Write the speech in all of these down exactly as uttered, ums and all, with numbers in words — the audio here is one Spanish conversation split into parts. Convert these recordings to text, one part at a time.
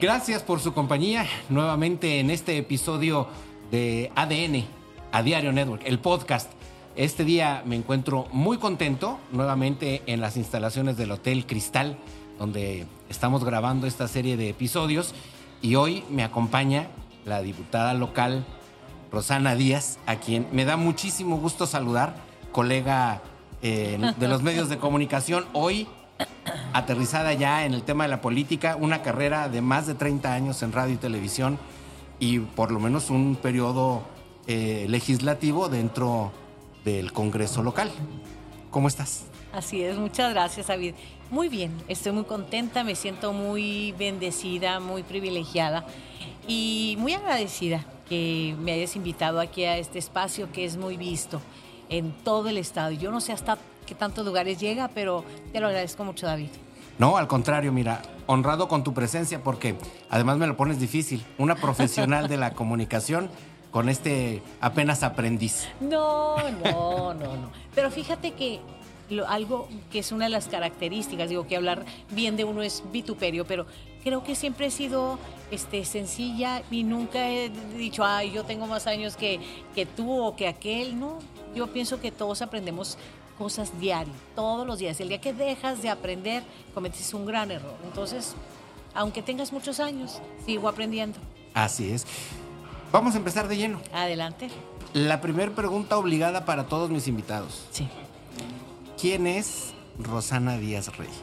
Gracias por su compañía nuevamente en este episodio de A D N, A Diario Network, el podcast. Este día me encuentro muy contento nuevamente en las instalaciones del Hotel Cristal, donde estamos grabando esta serie de episodios, y hoy me acompaña la diputada local Rosana Díaz, a quien me da muchísimo gusto saludar, colega eh, de los medios de comunicación, hoy aterrizada ya en el tema de la política, una carrera de más de treinta años en radio y televisión y por lo menos un periodo eh, legislativo dentro del Congreso local. ¿Cómo estás? Así es, muchas gracias, David. Muy bien, estoy muy contenta, me siento muy bendecida, muy privilegiada y muy agradecida que me hayas invitado aquí a este espacio que es muy visto en todo el estado. Yo no sé hasta qué tantos lugares llega, pero te lo agradezco mucho, David. No, al contrario, mira, honrado con tu presencia porque además me lo pones difícil. Una profesional de la comunicación con este apenas aprendiz. No, no, no, no. Pero fíjate que lo, algo que es una de las características, digo que hablar bien de uno es vituperio, pero creo que siempre he sido este, sencilla y nunca he dicho, ay, yo tengo más años que, que tú o que aquel. No, yo pienso que todos aprendemos cosas diarias, todos los días. El día que dejas de aprender, cometes un gran error. Entonces, aunque tengas muchos años, sigo aprendiendo. Así es. Vamos a empezar de lleno. Adelante. La primera pregunta obligada para todos mis invitados. Sí. ¿Quién es Rosana Díaz Reyes?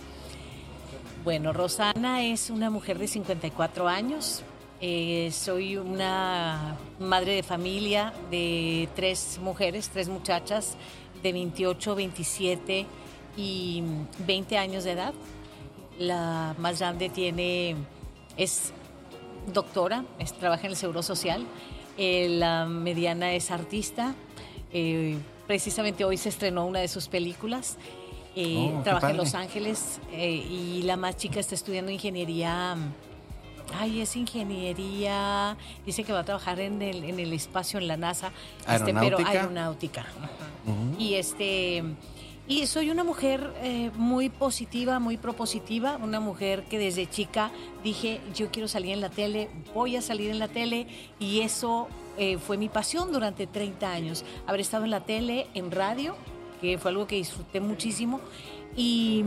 Bueno, Rosana es una mujer de cincuenta y cuatro años. Eh, soy una madre de familia de tres mujeres, tres muchachas de veintiocho, veintisiete y veinte años de edad. La más grande tiene, es doctora, es, trabaja en el Seguro Social. Eh, la mediana es artista. Eh, precisamente hoy se estrenó una de sus películas. Eh, oh, trabaja en Los Ángeles eh, y la más chica está estudiando ingeniería. Ay, es ingeniería. Dice que va a trabajar en el, en el espacio, en la NASA. Este, pero aeronáutica. Uh-huh. Y este, y soy una mujer eh, muy positiva, muy propositiva. Una mujer que desde chica dije, yo quiero salir en la tele, voy a salir en la tele. Y eso eh, fue mi pasión durante treinta años. Haber estado en la tele, en radio, que fue algo que disfruté muchísimo. Y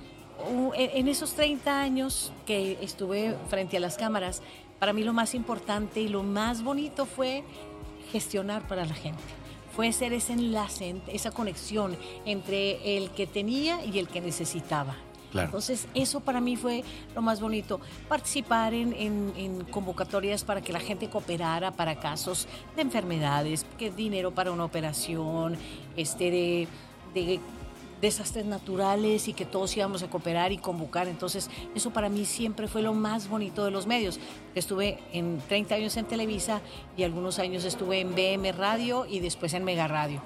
en esos treinta años que estuve frente a las cámaras, para mí lo más importante y lo más bonito fue gestionar para la gente. Fue ser ese enlace, esa conexión entre el que tenía y el que necesitaba. Claro. Entonces, eso para mí fue lo más bonito. Participar en, en, en convocatorias para que la gente cooperara para casos de enfermedades, que dinero para una operación, este de... de desastres naturales y que todos íbamos a cooperar y convocar. Entonces, eso para mí siempre fue lo más bonito de los medios. Estuve en treinta años en Televisa y algunos años estuve en B M Radio y después en Mega Radio.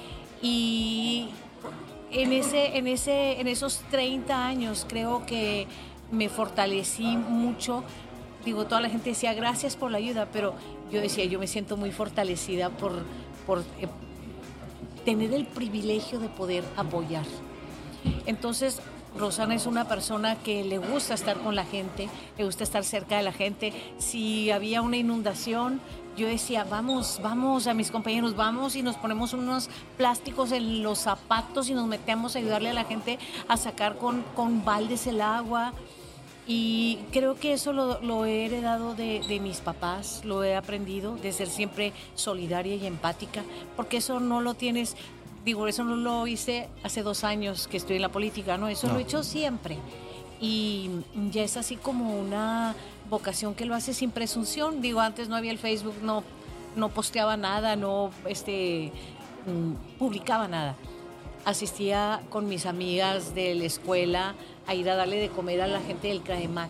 Y en, ese, en, ese, en esos treinta años creo que me fortalecí mucho. Digo, toda la gente decía gracias por la ayuda, pero yo decía, yo me siento muy fortalecida por... por eh, tener el privilegio de poder apoyar. Entonces, Rosana es una persona que le gusta estar con la gente, le gusta estar cerca de la gente. Si había una inundación, yo decía, vamos, vamos a mis compañeros, vamos y nos ponemos unos plásticos en los zapatos y nos metemos a ayudarle a la gente a sacar con, con baldes el agua. Y creo que eso lo, lo he heredado de, de mis papás, lo he aprendido, de ser siempre solidaria y empática, porque eso no lo tienes, digo, eso no lo hice hace dos años que estoy en la política, ¿no? Eso no. Lo he hecho siempre. Y ya es así como una vocación que lo hace sin presunción. Digo, antes no había el Facebook, no, no posteaba nada, no este, publicaba nada. Asistía con mis amigas de la escuela a ir a darle de comer a la gente del CRAEMAC.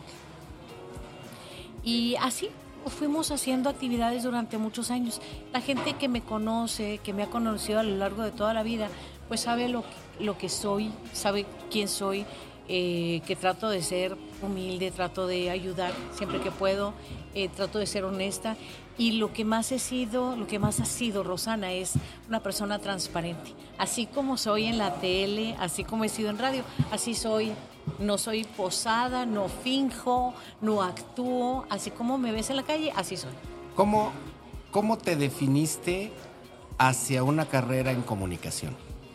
Y así fuimos haciendo actividades durante muchos años. La gente que me conoce, que me ha conocido a lo largo de toda la vida, pues sabe lo que, lo que soy, sabe quién soy, eh, que trato de ser humilde, trato de ayudar siempre que puedo, eh, trato de ser honesta. Y lo que más he sido, lo que más ha sido Rosana es una persona transparente. Así como soy en la tele, así como he sido en radio, así soy No soy posada, no finjo, no actúo. Así como me ves en la calle, así soy. ¿Cómo, cómo te definiste hacia una carrera en comunicación?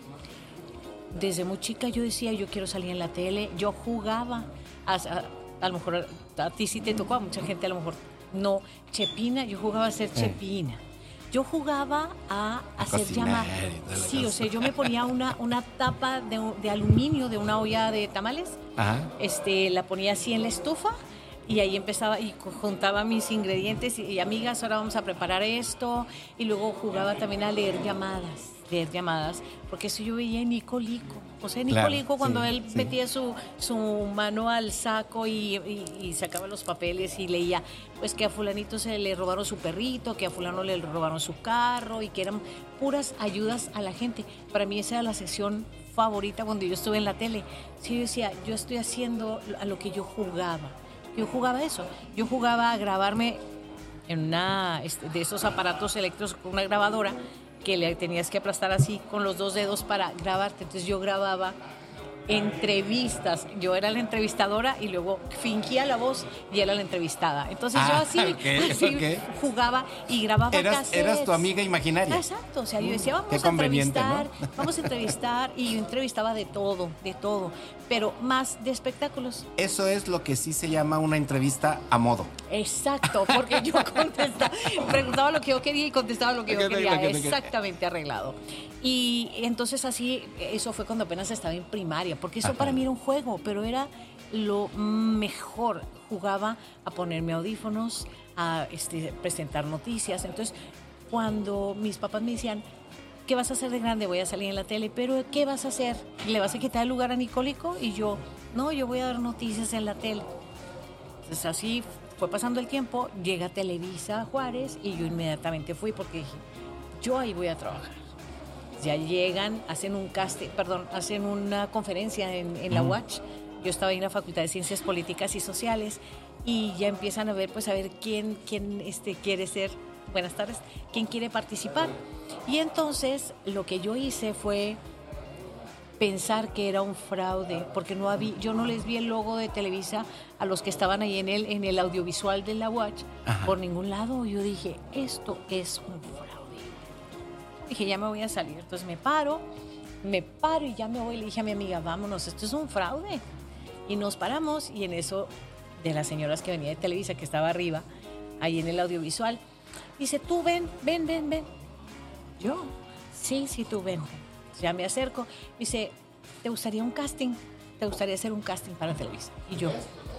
Desde muy chica yo decía, yo quiero salir en la tele. Yo jugaba, a, a, a lo mejor a, a ti sí te tocó, a mucha gente a lo mejor no. Chepina, yo jugaba a ser eh. Chepina. Yo jugaba a, a hacer llamadas. Sí, o sea, yo me ponía una, una tapa de, de aluminio de una olla de tamales. Ajá. Este, la ponía así en la estufa y ahí empezaba y juntaba mis ingredientes y, y amigas, ahora vamos a preparar esto. Y luego jugaba también a leer llamadas, leer llamadas, porque eso yo veía en Nico Lico. O sea, Nico claro, Lico cuando sí, él sí. metía su, su mano al saco y, y, y sacaba los papeles y leía, pues que a fulanito se le robaron su perrito, que a fulano le robaron su carro y que eran puras ayudas a la gente. Para mí esa era la sección favorita cuando yo estuve en la tele. Sí, yo decía, yo estoy haciendo a lo que yo jugaba. Yo jugaba eso. Yo jugaba a grabarme en una de esos aparatos eléctricos con una grabadora que le tenías que aplastar así con los dos dedos para grabarte. Entonces yo grababa entrevistas. Yo era la entrevistadora y luego fingía la voz y era la entrevistada. Entonces ah, yo así, okay, así okay. jugaba y grababa eras, cassettes. Eras tu amiga imaginaria. Exacto. O sea, yo decía, vamos a entrevistar, ¿no? vamos a entrevistar. Y yo entrevistaba de todo, de todo. Pero más de espectáculos. Eso es lo que sí se llama una entrevista a modo. Exacto, porque yo contestaba, preguntaba lo que yo quería y contestaba lo que yo quería. Exactamente arreglado. Y entonces así, eso fue cuando apenas estaba en primaria, porque eso Ajá. para mí era un juego, pero era lo mejor. Jugaba a ponerme audífonos, a este, presentar noticias. Entonces, cuando mis papás me decían, ¿qué vas a hacer de grande? Voy a salir en la tele, pero ¿qué vas a hacer? ¿Le vas a quitar el lugar a Nicólico? Y yo, no, yo voy a dar noticias en la tele. Entonces así fue pasando el tiempo, llega Televisa Juárez y yo inmediatamente fui porque dije, yo ahí voy a trabajar. Ya llegan, hacen un casting, perdón, hacen una conferencia en, en la U A C. Yo estaba en la Facultad de Ciencias Políticas y Sociales y ya empiezan a ver, pues a ver quién, quién este, quiere ser, buenas tardes, quién quiere participar. Y entonces lo que yo hice fue pensar que era un fraude, porque no había, yo no les vi el logo de Televisa a los que estaban ahí en el, en el audiovisual de la U A C por ningún lado. Yo dije, esto es un fraude. Dije, ya me voy a salir. Entonces me paro, me paro y ya me voy. Le dije a mi amiga, vámonos, esto es un fraude. Y nos paramos y en eso, de las señoras que venía de Televisa, que estaba arriba, ahí en el audiovisual, dice, tú ven, ven, ven, ven. Yo, sí, sí, tú ven. Ya me acerco. Dice, ¿te gustaría un casting? ¿Te gustaría hacer un casting para Televisa? Y yo,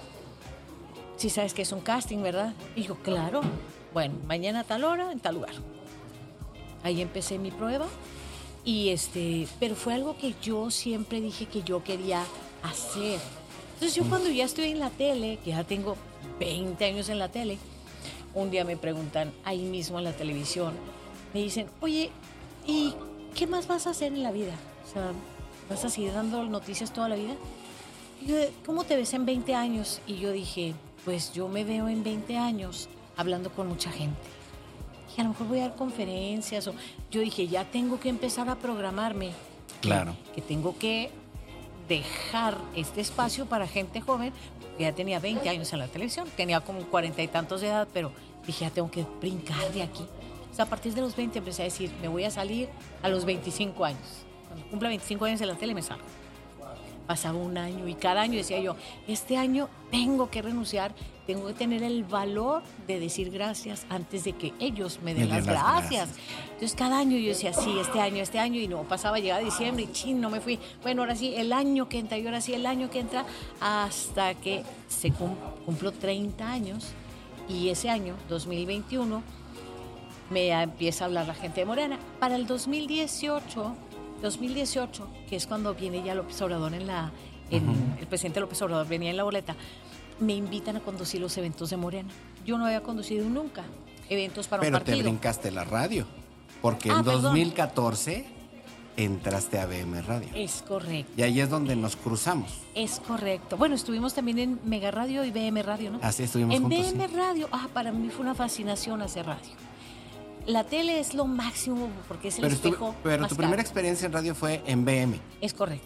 sí sabes que es un casting, ¿verdad? Y yo, claro. Bueno, mañana a tal hora, en tal lugar. Ahí empecé mi prueba. Y este, pero fue algo que yo siempre dije que yo quería hacer. Entonces yo cuando ya estoy en la tele, que ya tengo veinte años en la tele, un día me preguntan ahí mismo en la televisión, me dicen, oye, ¿y qué más vas a hacer en la vida? O sea, ¿vas a seguir dando noticias toda la vida? Y yo, ¿cómo te ves en veinte años? Y yo dije, pues yo me veo en veinte años hablando con mucha gente. Y a lo mejor voy a dar conferencias. O yo dije, ya tengo que empezar a programarme. Claro. Que, que tengo que dejar este espacio para gente joven. Ya tenía veinte años en la televisión, tenía como cuarenta y tantos de edad, pero dije, ya tengo que brincar de aquí. O sea, a partir de los veinte empecé a decir, me voy a salir a los veinticinco años. Cuando cumpla veinticinco años en la tele me salgo. Pasaba un año y cada año decía yo, este año tengo que renunciar, tengo que tener el valor de decir gracias antes de que ellos me den las, las gracias. gracias. Entonces cada año yo decía, sí, este año, este año, y no pasaba, llegaba diciembre y chin, no me fui. Bueno, ahora sí, el año que entra, y ahora sí, el año que entra, hasta que se cum- cumplo treinta años y ese año, dos mil veintiuno, me empieza a hablar la gente de Morena. Para el dos mil dieciocho, dos mil dieciocho, que es cuando viene ya López Obrador en la, en, uh-huh. el presidente López Obrador venía en la boleta, me invitan a conducir los eventos de Morena. Yo no había conducido nunca eventos para Pero un partido. Pero te brincaste la radio, porque ah, en perdón. dos mil catorce entraste a B M Radio. Es correcto. Y ahí es donde nos cruzamos. Es correcto. Bueno, estuvimos también en Mega Radio y B M Radio, ¿no? Así estuvimos en juntos. En B M sí. Radio, ah, para mí fue una fascinación hacer radio. La tele es lo máximo porque es el pero espejo tu, Pero más tu primera caro. experiencia en radio fue en B M. Es correcto.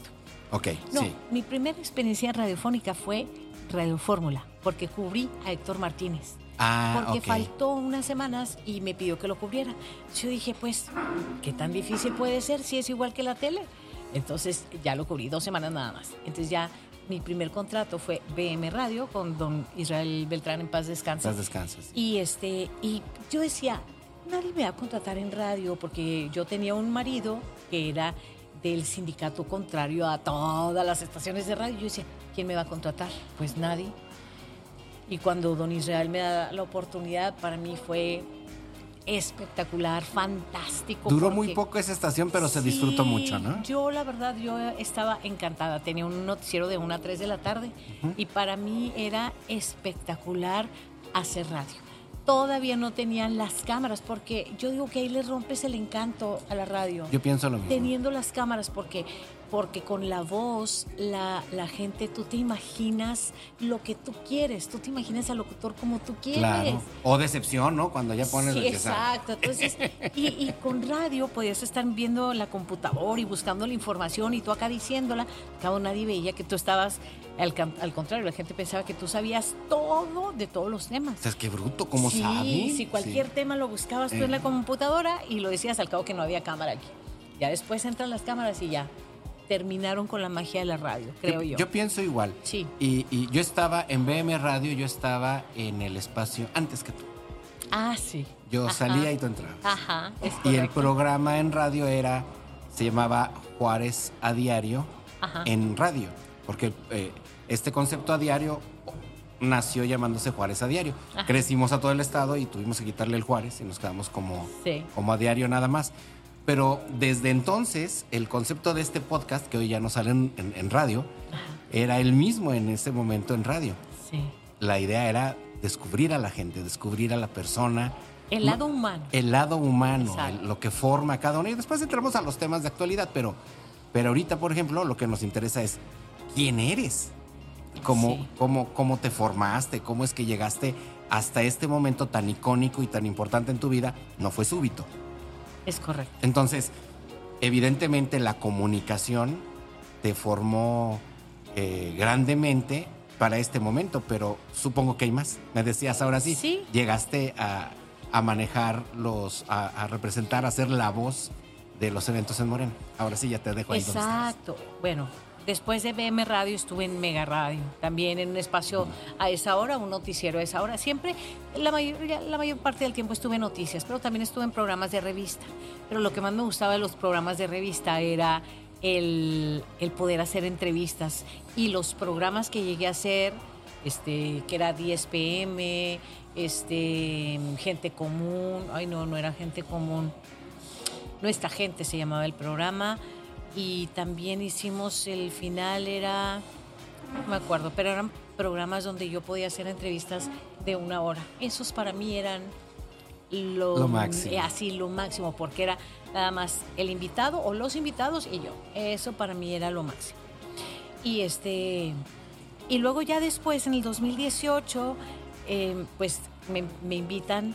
Ok, no, sí. Mi primera experiencia radiofónica fue Radio Fórmula, porque cubrí a Héctor Martínez. Ah, porque okay. faltó unas semanas y me pidió que lo cubriera. Yo dije, pues, ¿qué tan difícil puede ser si es igual que la tele? Entonces ya lo cubrí dos semanas nada más. Entonces ya mi primer contrato fue B M Radio con don Israel Beltrán, en paz descanse. Paz descanse, sí. Y, este, y yo decía, nadie me va a contratar en radio, porque yo tenía un marido que era del sindicato contrario a todas las estaciones de radio. Yo decía, ¿quién me va a contratar? Pues nadie. Y cuando don Israel me da la oportunidad, para mí fue espectacular, fantástico. Duró muy poco esa estación, pero se disfrutó sí, mucho, ¿no? Yo, la verdad, yo estaba encantada. Tenía un noticiero de una a tres de la tarde uh-huh. y para mí era espectacular hacer radio. Todavía no tenían las cámaras, porque yo digo que ahí le rompes el encanto a la radio. Yo pienso lo mismo. Teniendo las cámaras, porque, porque con la voz, la, la gente, tú te imaginas lo que tú quieres, tú te imaginas al locutor como tú quieres. Claro. O decepción, ¿no? Cuando ya pones... Sí, exacto. Entonces, y, y con radio podías estar viendo la computadora y buscando la información y tú acá diciéndola. Cabo nadie veía que tú estabas... Al, al contrario, la gente pensaba que tú sabías todo de todos los temas. O sea, es que bruto, ¿cómo sí, sabes? Sí, si cualquier sí. tema lo buscabas tú eh. en la computadora y lo decías al cabo que no había cámara aquí. Ya después entran las cámaras y ya terminaron con la magia de la radio, creo yo. Yo, yo pienso igual. Sí. Y, y yo estaba en B M Radio, yo estaba en el espacio antes que tú. Ah, sí. Yo Ajá. salía y tú entrabas. Ajá, es y el programa en radio era, se llamaba Juárez a Diario Ajá. en radio, porque... Eh, este concepto a diario nació llamándose Juárez a Diario. Ajá. Crecimos a todo el estado y tuvimos que quitarle el Juárez y nos quedamos como, sí. como a diario nada más. Pero desde entonces, el concepto de este podcast, que hoy ya no sale en, en, en radio, Ajá. era el mismo en ese momento en radio. Sí. La idea era descubrir a la gente, descubrir a la persona. El lado humano. El lado humano, el, lo que forma a cada uno. Y después entramos a los temas de actualidad, pero, pero ahorita, por ejemplo, lo que nos interesa es quién eres. Cómo, sí. cómo, cómo te formaste, cómo es que llegaste hasta este momento tan icónico y tan importante en tu vida. No fue súbito. Es correcto. Entonces, evidentemente la comunicación te formó eh, grandemente para este momento, pero supongo que hay más. Me decías ahora sí, sí. llegaste a, a manejar los, a, a representar, a ser la voz de los eventos en Morena. Ahora sí ya te dejo ahí. Exacto. Bueno. Después de B M Radio estuve en Mega Radio, también en un espacio a esa hora, un noticiero a esa hora. Siempre, la mayor, la mayor parte del tiempo estuve en noticias, pero también estuve en programas de revista. Pero lo que más me gustaba de los programas de revista era el, el poder hacer entrevistas. Y los programas que llegué a hacer, este, que era diez pe eme, este, Gente Común, ay no, no era Gente Común, Nuestra Gente se llamaba el programa. Y también hicimos, el final era, no me acuerdo, pero eran programas donde yo podía hacer entrevistas de una hora. Esos para mí eran lo, lo máximo. Eh, así, lo máximo, porque era nada más el invitado o los invitados y yo. Eso para mí era lo máximo. Y, este, y luego ya después, en el dos mil dieciocho, eh, pues me, me invitan...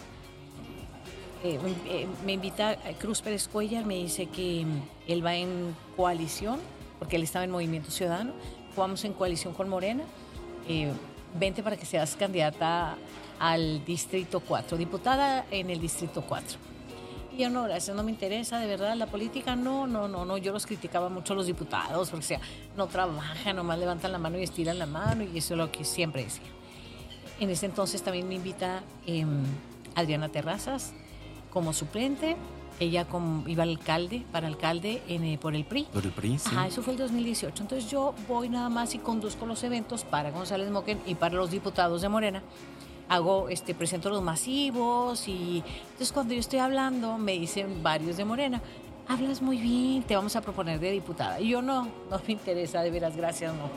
Eh, eh, me invita Cruz Pérez Cuellar, me dice que él va en coalición, porque él estaba en Movimiento Ciudadano, jugamos en coalición con Morena, eh, vente para que seas candidata al Distrito cuatro, diputada en el Distrito cuatro. Y yo, no, gracias, no me interesa, de verdad, la política, no, no, no, no, yo los criticaba mucho a los diputados, porque o sea, no trabajan, nomás levantan la mano y estiran la mano, y eso es lo que siempre decía. En ese entonces también me invita eh, Adriana Terrazas, como suplente, ella como, iba al alcalde, para alcalde en, eh, por el P R I. Por el P R I, sí. Ajá, eso fue el dos mil dieciocho. Entonces yo voy nada más y conduzco los eventos para González Moquén y para los diputados de Morena. Hago, este, presento los masivos y entonces cuando yo estoy hablando me dicen varios de Morena, hablas muy bien, te vamos a proponer de diputada. Y yo no, no me interesa, de veras, gracias, no.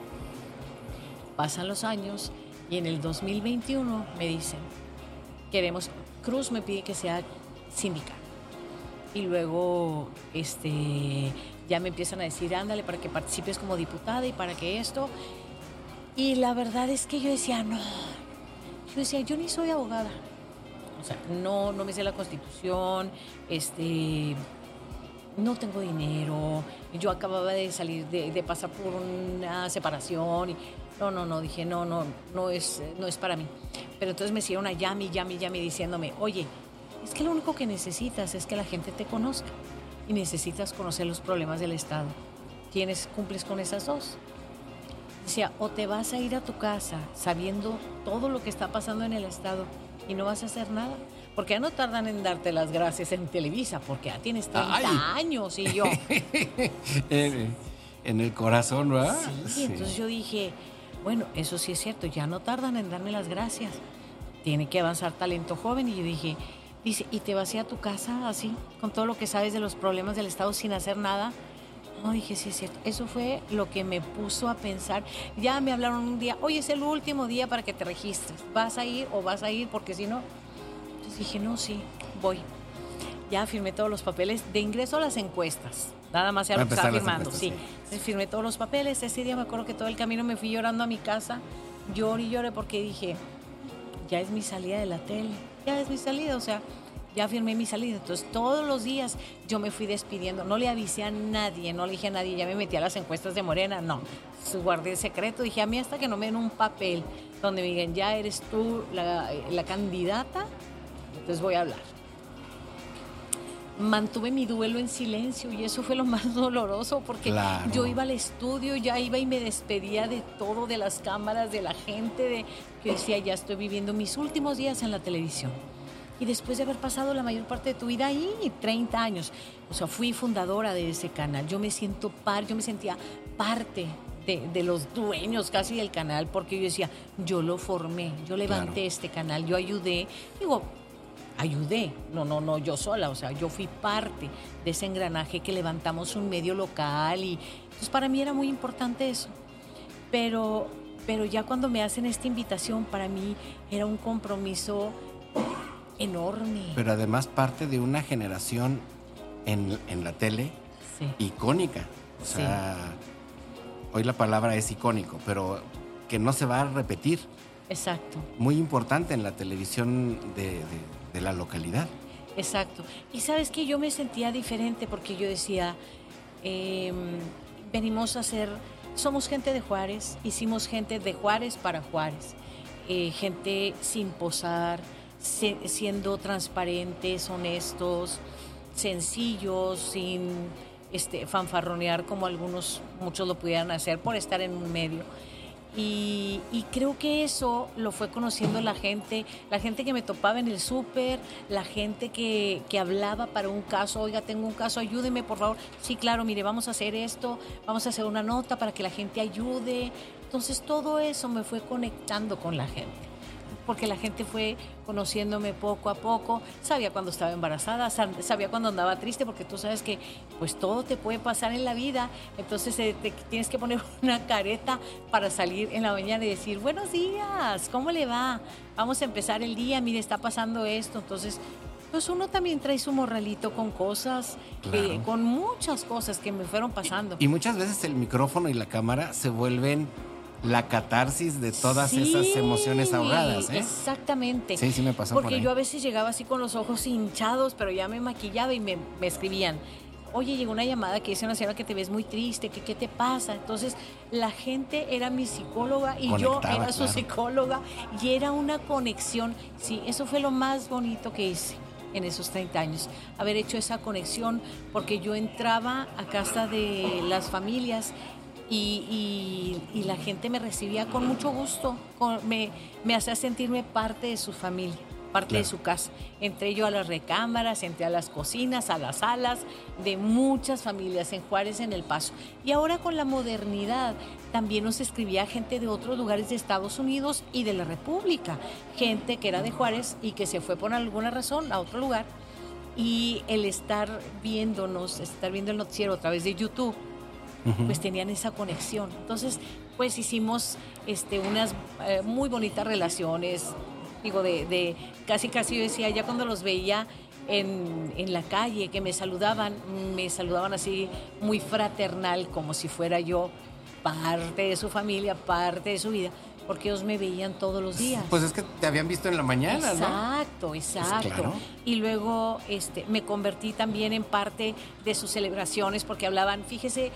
Pasan los años y en el dos mil veintiuno me dicen, queremos... Cruz me pide que sea síndica. Y luego este, ya me empiezan a decir, ándale, para que participes como diputada y para que esto. Y la verdad es que yo decía, no. Yo decía, yo ni soy abogada. O sea, no, no me sé la Constitución, este, no tengo dinero, yo acababa de salir, de, de pasar por una separación y no, no, no, dije, no, no, no es, no es para mí. Pero entonces me hicieron a llame, llame, llame diciéndome, oye, es que lo único que necesitas es que la gente te conozca y necesitas conocer los problemas del Estado. ¿Tienes, cumples con esas dos? Decía, o te vas a ir a tu casa sabiendo todo lo que está pasando en el Estado y no vas a hacer nada. Porque ya no tardan en darte las gracias en Televisa, porque ya tienes treinta Ay. años y yo. en, en el corazón, ¿verdad? Sí, sí, entonces yo dije, bueno, eso sí es cierto, ya no tardan en darme las gracias. Tiene que avanzar talento joven. Y yo dije, dice, ¿y te vas a ir a tu casa así, con todo lo que sabes de los problemas del Estado sin hacer nada? No, dije, sí es cierto. Eso fue lo que me puso a pensar. Ya me hablaron un día, oye, es el último día para que te registres. ¿Vas a ir o vas a ir? Porque si no... Dije, no, sí, voy. Ya firmé todos los papeles de ingreso a las encuestas. Nada más ya lo estaba firmando, sí. sí. Firmé todos los papeles. Ese día me acuerdo que todo el camino me fui llorando a mi casa. Lloré y lloré porque dije, ya es mi salida de la tele. Ya es mi salida, o sea, ya firmé mi salida. Entonces, todos los días yo me fui despidiendo. No le avisé a nadie, no le dije a nadie, ya me metí a las encuestas de Morena. No, guardé el secreto. Dije, a mí hasta que no me den un papel donde me digan, ya eres tú la, la candidata, entonces voy a hablar. Mantuve mi duelo en silencio y eso fue lo más doloroso porque claro. Yo iba al estudio, ya iba y me despedía de todo, de las cámaras, de la gente, de que decía, ya estoy viviendo mis últimos días en la televisión. Y después de haber pasado la mayor parte de tu vida ahí, treinta años, o sea, fui fundadora de ese canal. Yo me siento par, yo me sentía parte de, de los dueños casi del canal porque yo decía, yo lo formé, yo levanté claro. este canal, yo ayudé, digo, ayudé, no, no, no, yo sola, o sea, yo fui parte de ese engranaje que levantamos un medio local y pues para mí era muy importante eso. Pero, pero ya cuando me hacen esta invitación, para mí era un compromiso enorme. Pero además parte de una generación en, en la tele sí. icónica. O sea, sí. hoy la palabra es icónico, pero que no se va a repetir. Exacto. Muy importante en la televisión de... de de la localidad. Exacto. Y sabes que yo me sentía diferente porque yo decía, eh, venimos a ser, somos gente de Juárez, hicimos gente de Juárez para Juárez, eh, gente sin posar, se, siendo transparentes, honestos, sencillos, sin este, fanfarronear como algunos, muchos lo pudieran hacer por estar en un medio. Y, y creo que eso lo fue conociendo la gente, la gente que me topaba en el súper, la gente que, que hablaba para un caso, oiga, tengo un caso, ayúdeme por favor. Sí, claro, mire, vamos a hacer esto, vamos a hacer una nota para que la gente ayude. Entonces todo eso me fue conectando con la gente, porque la gente fue conociéndome poco a poco, sabía cuando estaba embarazada, sabía cuando andaba triste, porque tú sabes que pues todo te puede pasar en la vida, entonces eh, te tienes que poner una careta para salir en la mañana y decir, buenos días, ¿cómo le va? Vamos a empezar el día, mire, está pasando esto, entonces pues uno también trae su morralito con cosas, claro. eh, con muchas cosas que me fueron pasando. Y, y muchas veces el micrófono y la cámara se vuelven la catarsis de todas sí, esas emociones ahogadas, ¿eh? Exactamente. Sí, sí me pasó Porque por ahí. Yo a veces llegaba así con los ojos hinchados, pero ya me maquillaba y me, me escribían, oye, llegó una llamada que dice una señora que te ves muy triste, que qué te pasa. Entonces, la gente era mi psicóloga y Conectaba, yo era su claro. psicóloga y era una conexión. Sí, eso fue lo más bonito que hice en esos treinta años, haber hecho esa conexión, porque yo entraba a casa de las familias Y, y, y la gente me recibía con mucho gusto, con, me, me hacía sentirme parte de su familia, parte claro. de su casa. Entré yo a las recámaras, entré a las cocinas, a las salas de muchas familias en Juárez, en El Paso. Y ahora con la modernidad también nos escribía gente de otros lugares de Estados Unidos y de la República, gente que era de Juárez y que se fue por alguna razón a otro lugar. Y el estar viéndonos, estar viendo el noticiero a través de YouTube, pues tenían esa conexión. Entonces, pues hicimos este, unas eh, muy bonitas relaciones, digo, de, de casi casi yo decía, ya cuando los veía en, en la calle, que me saludaban, me saludaban así muy fraternal, como si fuera yo parte de su familia, parte de su vida. porque ellos me veían todos los días. Pues es que te habían visto en la mañana, exacto, ¿no? Exacto, exacto. Pues claro. Y luego este, me convertí también en parte de sus celebraciones, porque hablaban, fíjese,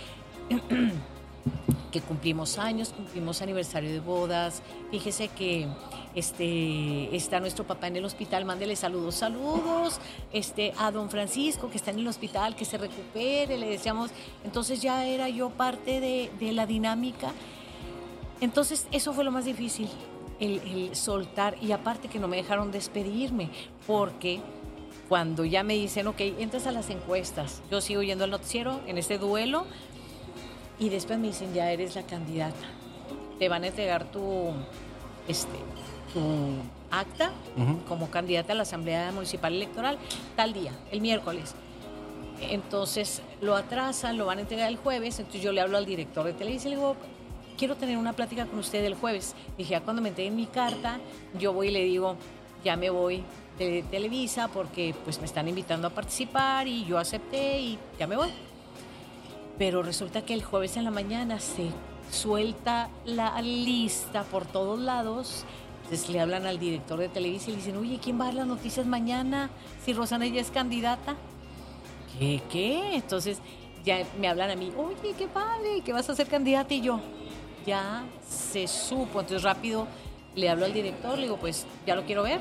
que cumplimos años, cumplimos aniversario de bodas, fíjese que este, está nuestro papá en el hospital, mándele saludos, saludos este, a don Francisco, que está en el hospital, que se recupere, le decíamos. Entonces ya era yo parte de, de la dinámica. Entonces, eso fue lo más difícil, el, el soltar, y aparte que no me dejaron despedirme, porque cuando ya me dicen, ok, entras a las encuestas, yo sigo yendo al noticiero en este duelo, y después me dicen, ya eres la candidata, te van a entregar tu, este, tu acta uh-huh. como candidata a la Asamblea Municipal Electoral, tal día, el miércoles. Entonces, lo atrasan, lo van a entregar el jueves, entonces yo le hablo al director de televisión y le digo, quiero tener una plática con usted el jueves. Dije, ya cuando me entreguen mi carta, yo voy y le digo, ya me voy de Televisa porque pues me están invitando a participar y yo acepté y ya me voy. Pero resulta que el jueves en la mañana se suelta la lista por todos lados. Entonces le hablan al director de Televisa y le dicen, oye, ¿quién va a dar las noticias mañana si Rosana ya es candidata? ¿Qué? ¿Qué? Entonces ya me hablan a mí, oye, qué padre, que vas a ser candidata, y yo... ya se supo, entonces rápido le hablo al director, le digo, pues ya lo quiero ver.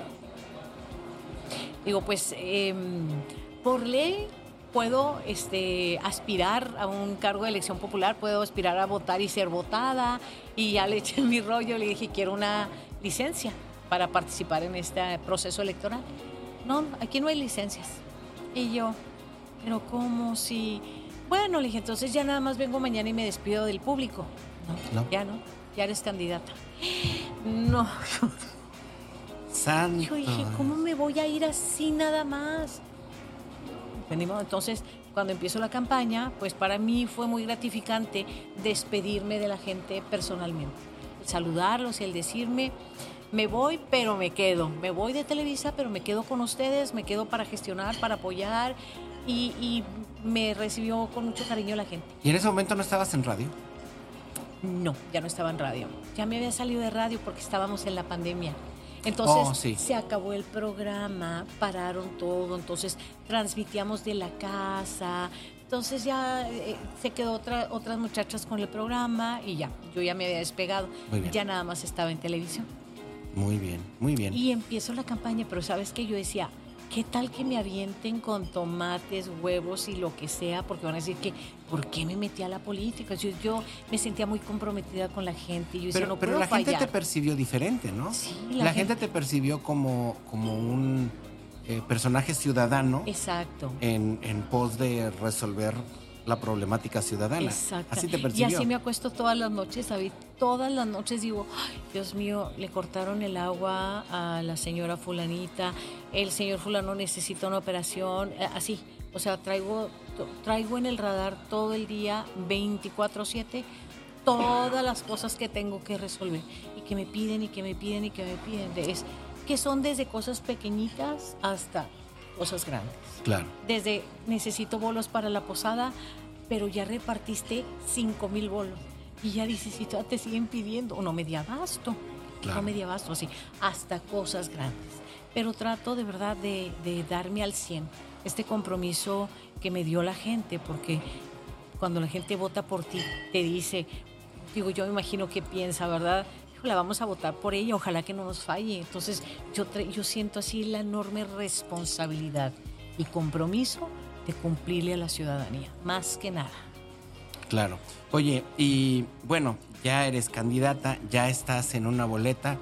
Digo, pues eh, por ley puedo este, aspirar a un cargo de elección popular, puedo aspirar a votar y ser votada, y ya le eché mi rollo, le dije, quiero una licencia para participar en este proceso electoral. No, aquí no hay licencias. Y yo, pero ¿cómo si...? Bueno, le dije, entonces ya nada más vengo mañana y me despido del público. No, no, ya no, ya eres candidata. No. Santo. Yo dije, ¿cómo me voy a ir así nada más? Entonces, cuando empiezo la campaña, pues para mí fue muy gratificante despedirme de la gente personalmente. El saludarlos y el decirme, me voy, pero me quedo. Me voy de Televisa, pero me quedo con ustedes, me quedo para gestionar, para apoyar, y, y me recibió con mucho cariño la gente. ¿Y en ese momento no estabas en radio? No, ya no estaba en radio. Ya me había salido de radio porque estábamos en la pandemia. Entonces oh, sí. se acabó el programa, pararon todo, entonces transmitíamos de la casa. Entonces ya eh, se quedó otra, otras muchachas con el programa y ya, yo ya me había despegado. Ya nada más estaba en televisión. Muy bien, muy bien. Y empiezo la campaña, pero ¿sabes qué? Yo decía, ¿qué tal que me avienten con tomates, huevos y lo que sea? Porque van a decir que, ¿por qué me metí a la política? Yo, yo me sentía muy comprometida con la gente. Y yo decía, pero no pero puedo la fallar. gente te percibió diferente, ¿no? Sí, la, la gente... gente te percibió como, como un eh, personaje ciudadano. Exacto. En, en pos de resolver la problemática ciudadana. Exacto. Así te percibió. Y así me acuesto todas las noches, David. Todas las noches digo, ay, Dios mío, le cortaron el agua a la señora fulanita, el señor fulano necesita una operación, así. O sea, traigo, traigo en el radar todo el día, veinticuatro siete, todas las cosas que tengo que resolver y que me piden y que me piden y que me piden. Es, que son desde cosas pequeñitas hasta cosas grandes. Claro. Desde necesito bolos para la posada, pero ya repartiste cinco mil bolos. Y ya dices, si te siguen pidiendo, o no me di abasto. Claro. No me di abasto, así, hasta cosas grandes. Pero trato de verdad de, de darme al cien este compromiso que me dio la gente, porque cuando la gente vota por ti, te dice, digo, yo me imagino que piensa, ¿verdad? La vamos a votar por ella, ojalá que no nos falle. Entonces yo, yo siento así la enorme responsabilidad y compromiso de cumplirle a la ciudadanía, más que nada. Claro. Oye, y bueno, ya eres candidata, ya estás en una boleta,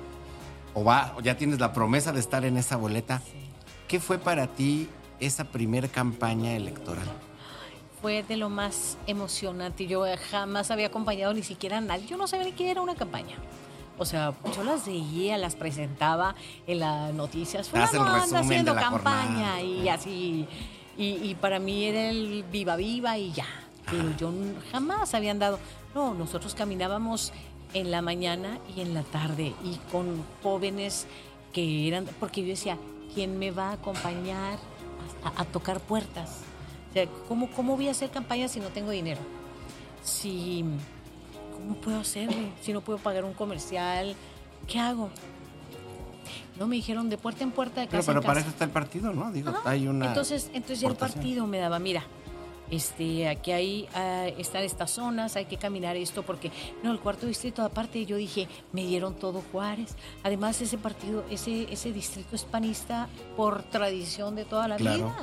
o va, o ya tienes la promesa de estar en esa boleta. Sí. ¿Qué fue para ti esa primer campaña electoral? Fue de lo más emocionante. Yo jamás había acompañado ni siquiera a nadie. Yo no sabía ni qué era una campaña. O sea, yo las veía, las presentaba en las noticias. Fulano anda haciendo campaña jornada. y así. Y, y para mí era el viva viva y ya. Pero yo jamás había andado. No, nosotros caminábamos en la mañana y en la tarde y con jóvenes que eran, porque yo decía, ¿quién me va a acompañar a, a tocar puertas? O sea, ¿cómo, ¿cómo voy a hacer campaña si no tengo dinero? Si... ¿Cómo puedo hacerle? Si no puedo pagar un comercial, ¿qué hago? No, me dijeron de puerta en puerta, de casa Pero, pero en para casa. eso está el partido, ¿no? Digo, Ajá. hay una Entonces, entonces ya el portación. partido me daba, mira, este, aquí hay, uh, están estas zonas, hay que caminar esto, porque no, el cuarto distrito, aparte yo dije, me dieron todo Juárez. Además, ese partido, ese, ese distrito es panista por tradición de toda la claro. vida.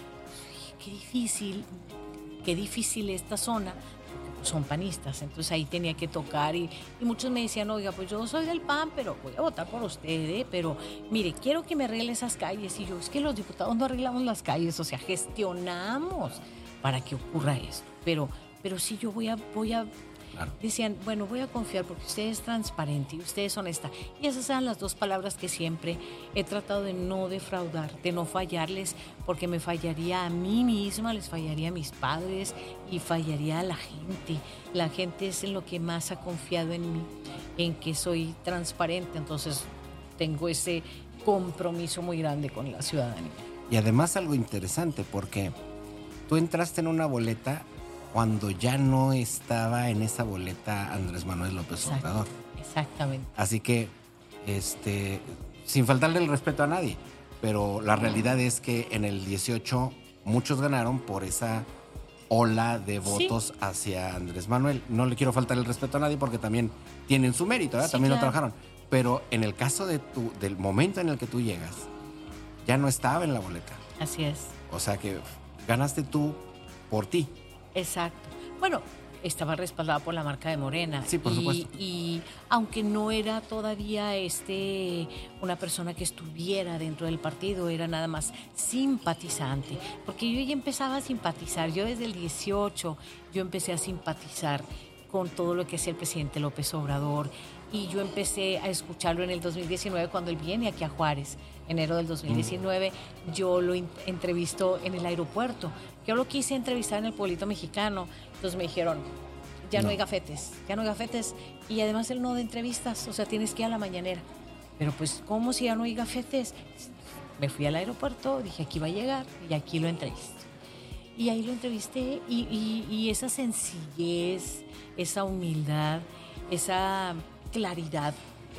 Qué difícil, qué difícil esta zona. Son panistas, entonces ahí tenía que tocar y, y muchos me decían, oiga, pues yo soy del P A N, pero voy a votar por usted, ¿eh? Pero mire, quiero que me arregle esas calles. Y yo, es que los diputados no arreglamos las calles, o sea, gestionamos para que ocurra esto. Pero, pero sí, yo voy a, voy a, claro. decían, bueno, voy a confiar porque usted es transparente y usted es honesta. Y esas eran las dos palabras que siempre he tratado de no defraudar, de no fallarles, porque me fallaría a mí misma, les fallaría a mis padres y fallaría a la gente. La gente es en lo que más ha confiado en mí, en que soy transparente, entonces tengo ese compromiso muy grande con la ciudadanía. Y además algo interesante, porque tú entraste en una boleta cuando ya no estaba en esa boleta Andrés Manuel López Exacto, Obrador. Exactamente. Así que, este, sin faltarle el respeto a nadie, pero la realidad es que en el dieciocho muchos ganaron por esa ola de votos sí. hacia Andrés Manuel. No le quiero faltar el respeto a nadie porque también tienen su mérito, ¿verdad? Sí, también claro. lo trabajaron. Pero en el caso de tu, del momento en el que tú llegas, ya no estaba en la boleta. Así es. O sea que ganaste tú por ti. Exacto. Bueno, estaba respaldada por la marca de Morena. Sí, por y, supuesto. Y aunque no era todavía este una persona que estuviera dentro del partido, era nada más simpatizante. Porque yo ya empezaba a simpatizar. Yo desde el dieciocho, yo empecé a simpatizar con todo lo que hacía el presidente López Obrador. Y yo empecé a escucharlo en el dos mil diecinueve cuando él viene aquí a Juárez. Enero del dos mil diecinueve, mm. yo lo in- entrevisto en el aeropuerto. Yo lo quise entrevistar en el Pueblito Mexicano. Entonces me dijeron, ya no, no hay gafetes, ya no hay gafetes. Y además él no da entrevistas, o sea, tienes que ir a la mañanera. Pero pues, ¿cómo si ya no hay gafetes? Me fui al aeropuerto, dije, aquí va a llegar y aquí lo entrevisto. Y ahí lo entrevisté y, y, y esa sencillez, esa humildad, esa claridad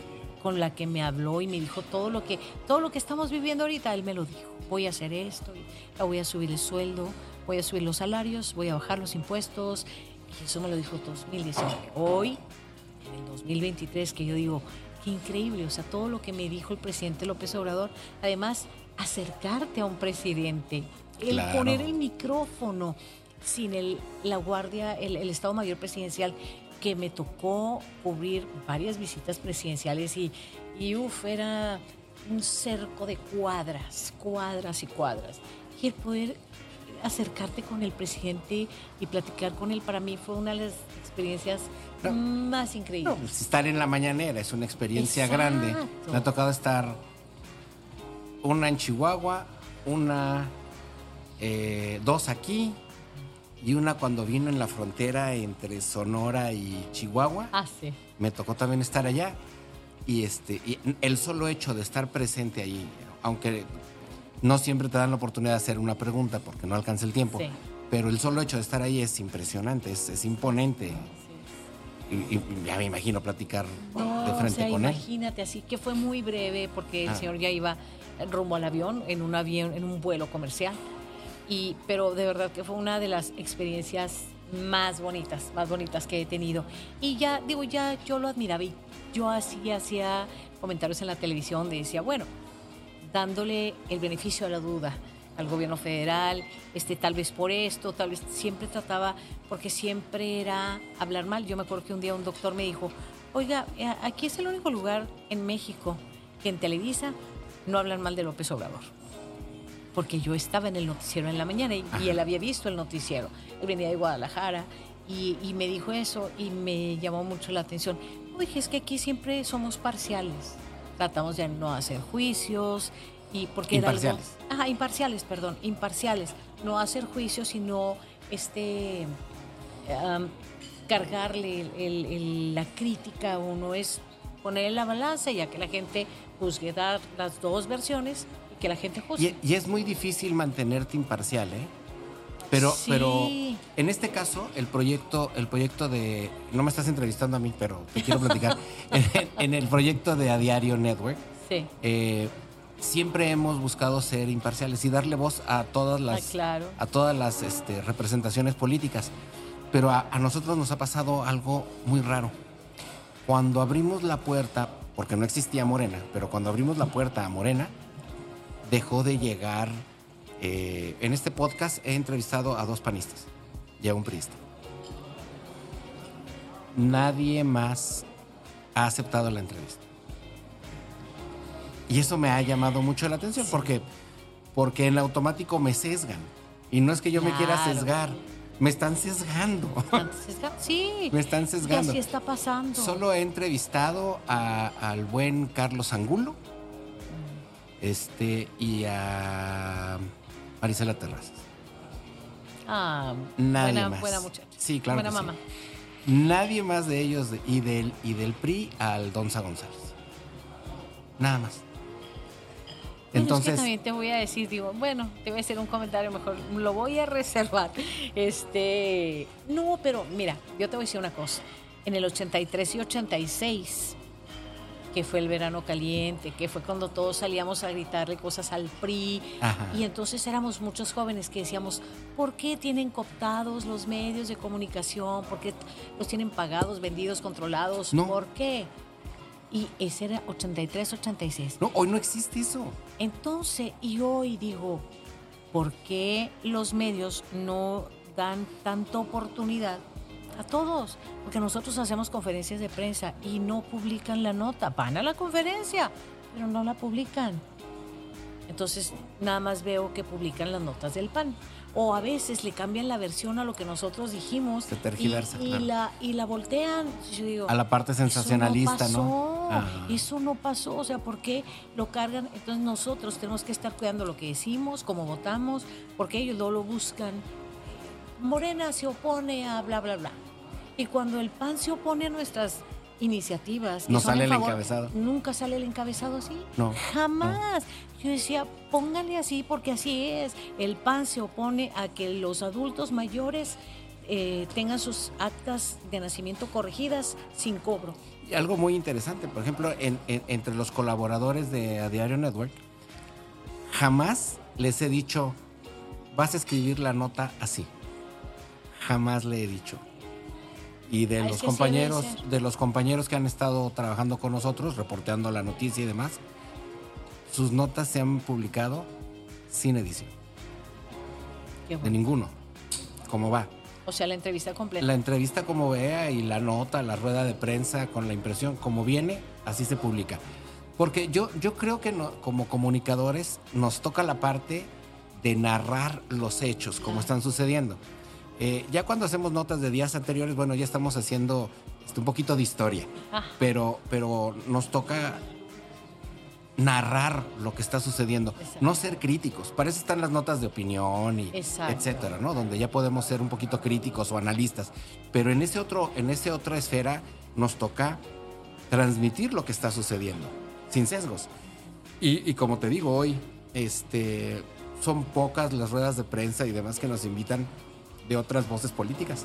con la que me habló y me dijo todo lo que todo lo que estamos viviendo ahorita, él me lo dijo. Voy a hacer esto, voy a subir el sueldo, voy a subir los salarios, voy a bajar los impuestos. Y eso me lo dijo dos mil diecinueve. Hoy, en el dos mil veintitrés, que yo digo, qué increíble, o sea, todo lo que me dijo el presidente López Obrador. Además, acercarte a un presidente, el claro. poner el micrófono sin el, la guardia, el, el Estado Mayor Presidencial, que me tocó cubrir varias visitas presidenciales y, y uff, era un cerco de cuadras, cuadras y cuadras. Y el poder acercarte con el presidente y platicar con él, para mí fue una de las experiencias no, más increíbles. No, pues estar en la mañanera es una experiencia Exacto. grande. Me ha tocado estar una en Chihuahua, una, eh, dos aquí, y una cuando vino en la frontera entre Sonora y Chihuahua. Ah, sí. Me tocó también estar allá. Y, este, y el solo hecho de estar presente ahí, aunque no siempre te dan la oportunidad de hacer una pregunta porque no alcanza el tiempo, sí. pero el solo hecho de estar ahí es impresionante, es, es imponente. Sí. Y, y ya me imagino platicar no, de frente o sea, con él. Imagínate, así que fue muy breve porque el ah. señor ya iba rumbo al avión, en un avión, en un vuelo comercial. Y, pero de verdad que fue una de las experiencias más bonitas, más bonitas que he tenido. Y ya, digo, ya yo lo admiraba y yo así hacía comentarios en la televisión, decía, bueno, dándole el beneficio a la duda al gobierno federal, este, tal vez por esto, tal vez siempre trataba, porque siempre era hablar mal. Yo me acuerdo que un día un doctor me dijo, oiga, aquí es el único lugar en México que en Televisa no hablan mal de López Obrador. Porque yo estaba en el noticiero en la mañana y, y él había visto el noticiero. Él venía de Guadalajara y, y me dijo eso y me llamó mucho la atención. Yo dije, es que aquí siempre somos parciales. Tratamos de no hacer juicios. Y porque imparciales. Era algo, ajá, imparciales, perdón, imparciales. No hacer juicios, sino este, um, cargarle el, el, el, la crítica a uno. Es poner en la balanza ya que la gente juzgue, dar las dos versiones. Que la gente juzgue. Y, y es muy difícil mantenerte imparcial, ¿eh? Pero, sí. pero en este caso, el proyecto, el proyecto de... No me estás entrevistando a mí, pero te quiero platicar. en, en el proyecto de A Diario Network, sí. eh, siempre hemos buscado ser imparciales y darle voz a todas las, ah, claro. a todas las este, representaciones políticas. Pero a, a nosotros nos ha pasado algo muy raro. Cuando abrimos la puerta, porque no existía Morena, pero cuando abrimos la puerta a Morena, dejó de llegar... Eh, en este podcast he entrevistado a dos panistas y a un priista. Nadie más ha aceptado la entrevista. Y eso me ha llamado mucho la atención, sí. porque, porque en automático me sesgan. Y no es que yo claro. me quiera sesgar, me están sesgando. Sí, me están sesgando. Y así está pasando. Solo he entrevistado a, al buen Carlos Angulo este, y a Marisela Terrazas. Ah, Nadie buena, más. buena muchacha. Sí, claro. Buena que mamá. Sí. Nadie más de ellos de, y, del, y del P R I al Donza González. Nada más. Bueno, Entonces, es que también te voy a decir, digo, bueno, te voy a hacer un comentario mejor, lo voy a reservar. Este, no, pero mira, yo te voy a decir una cosa. En el ochenta y tres y ochenta y seis, que fue el verano caliente, que fue cuando todos salíamos a gritarle cosas al P R I, ajá. y entonces éramos muchos jóvenes que decíamos, ¿por qué tienen cooptados los medios de comunicación? ¿Por qué los tienen pagados, vendidos, controlados? No. ¿Por qué? Y ese era ochenta y tres, ochenta y seis. No, hoy no existe eso. Entonces, y hoy digo, ¿por qué los medios no dan tanta oportunidad a todos? Porque nosotros hacemos conferencias de prensa y no publican la nota. Van a la conferencia, pero no la publican. Entonces, nada más veo que publican las notas del P A N. O a veces le cambian la versión a lo que nosotros dijimos. Se tergiversa, y, y, claro. la, y la voltean. Yo digo, a la parte sensacionalista, eso no pasó, ¿no? Eso no pasó. O sea, ¿por qué lo cargan? Entonces nosotros tenemos que estar cuidando lo que decimos, cómo votamos, porque ellos no lo buscan. Morena se opone a bla, bla, bla. Y cuando el P A N se opone a nuestras iniciativas... No sale el favor, encabezado. Nunca sale el encabezado así. No. Jamás. No. Yo decía, pónganle así porque así es. El P A N se opone a que los adultos mayores eh, tengan sus actas de nacimiento corregidas sin cobro. Y algo muy interesante, por ejemplo, en, en, entre los colaboradores de A Diario Network, jamás les he dicho, vas a escribir la nota así. Jamás le he dicho. Y de Ay, los que compañeros, sí de los compañeros que han estado trabajando con nosotros, reporteando la noticia y demás, sus notas se han publicado sin edición. Qué bueno. De ninguno. ¿Cómo va? O sea, la entrevista completa. La entrevista como vea y la nota, la rueda de prensa con la impresión, como viene, así se publica. Porque yo, yo creo que no, como comunicadores nos toca la parte de narrar los hechos, como están sucediendo. Eh, ya cuando hacemos notas de días anteriores, bueno, ya estamos haciendo este, un poquito de historia, ah. pero, pero nos toca narrar lo que está sucediendo, exacto. No ser críticos. Para eso están las notas de opinión y exacto. etcétera, ¿no? Donde ya podemos ser un poquito críticos o analistas. Pero en ese otro, en esa otra esfera nos toca transmitir lo que está sucediendo, sin sesgos. Y, y como te digo hoy, este, son pocas las ruedas de prensa y demás que nos invitan de otras voces políticas.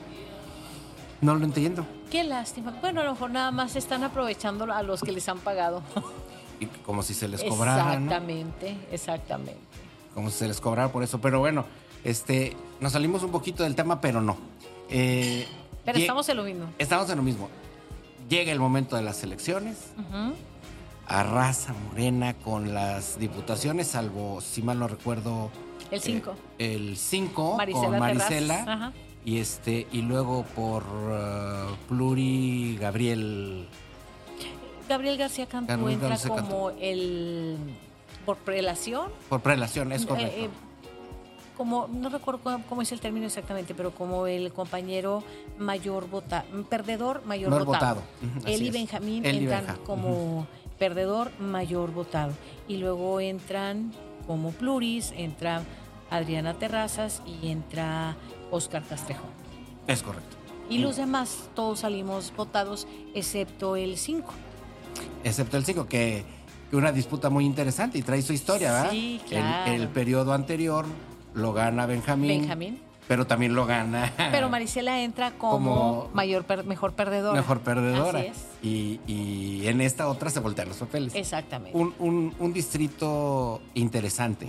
No lo entiendo. Qué lástima. Bueno, a lo mejor nada más están aprovechando a los que les han pagado. Y como si se les cobrara, Exactamente, ¿no? exactamente. Como si se les cobrara por eso. Pero bueno, este, nos salimos un poquito del tema, pero no. Eh, pero estamos en lo mismo. Estamos en lo mismo. Llega el momento de las elecciones. Uh-huh. Arrasa Morena con las diputaciones, salvo, si mal no recuerdo... El cinco. Eh, el cinco con Marisela. Y, este, y luego por uh, Pluri, Gabriel... Gabriel García Cantú Gabriel entra García como Cantú. el... ¿Por prelación? Por prelación, es correcto. Eh, eh, como, no recuerdo cómo, cómo es el término exactamente, pero como el compañero mayor votado, perdedor mayor no votado. votado. Él y Benjamín Él entran y Benja. como uh-huh. perdedor mayor votado. Y luego entran como pluris, entra Adriana Terrazas y entra Óscar Castrejón. Es correcto. Y uh-huh. los demás, todos salimos votados, excepto el cinco. Excepto el cinco, que, que una disputa muy interesante y trae su historia, ¿verdad? Sí, claro. El, el periodo anterior lo gana Benjamín. Benjamín. Pero también lo gana. Pero Marisela entra como, como mayor per, mejor perdedora. Mejor perdedora. Así es. Y, y en esta otra se voltean los papeles. Exactamente. Un, un, un distrito interesante.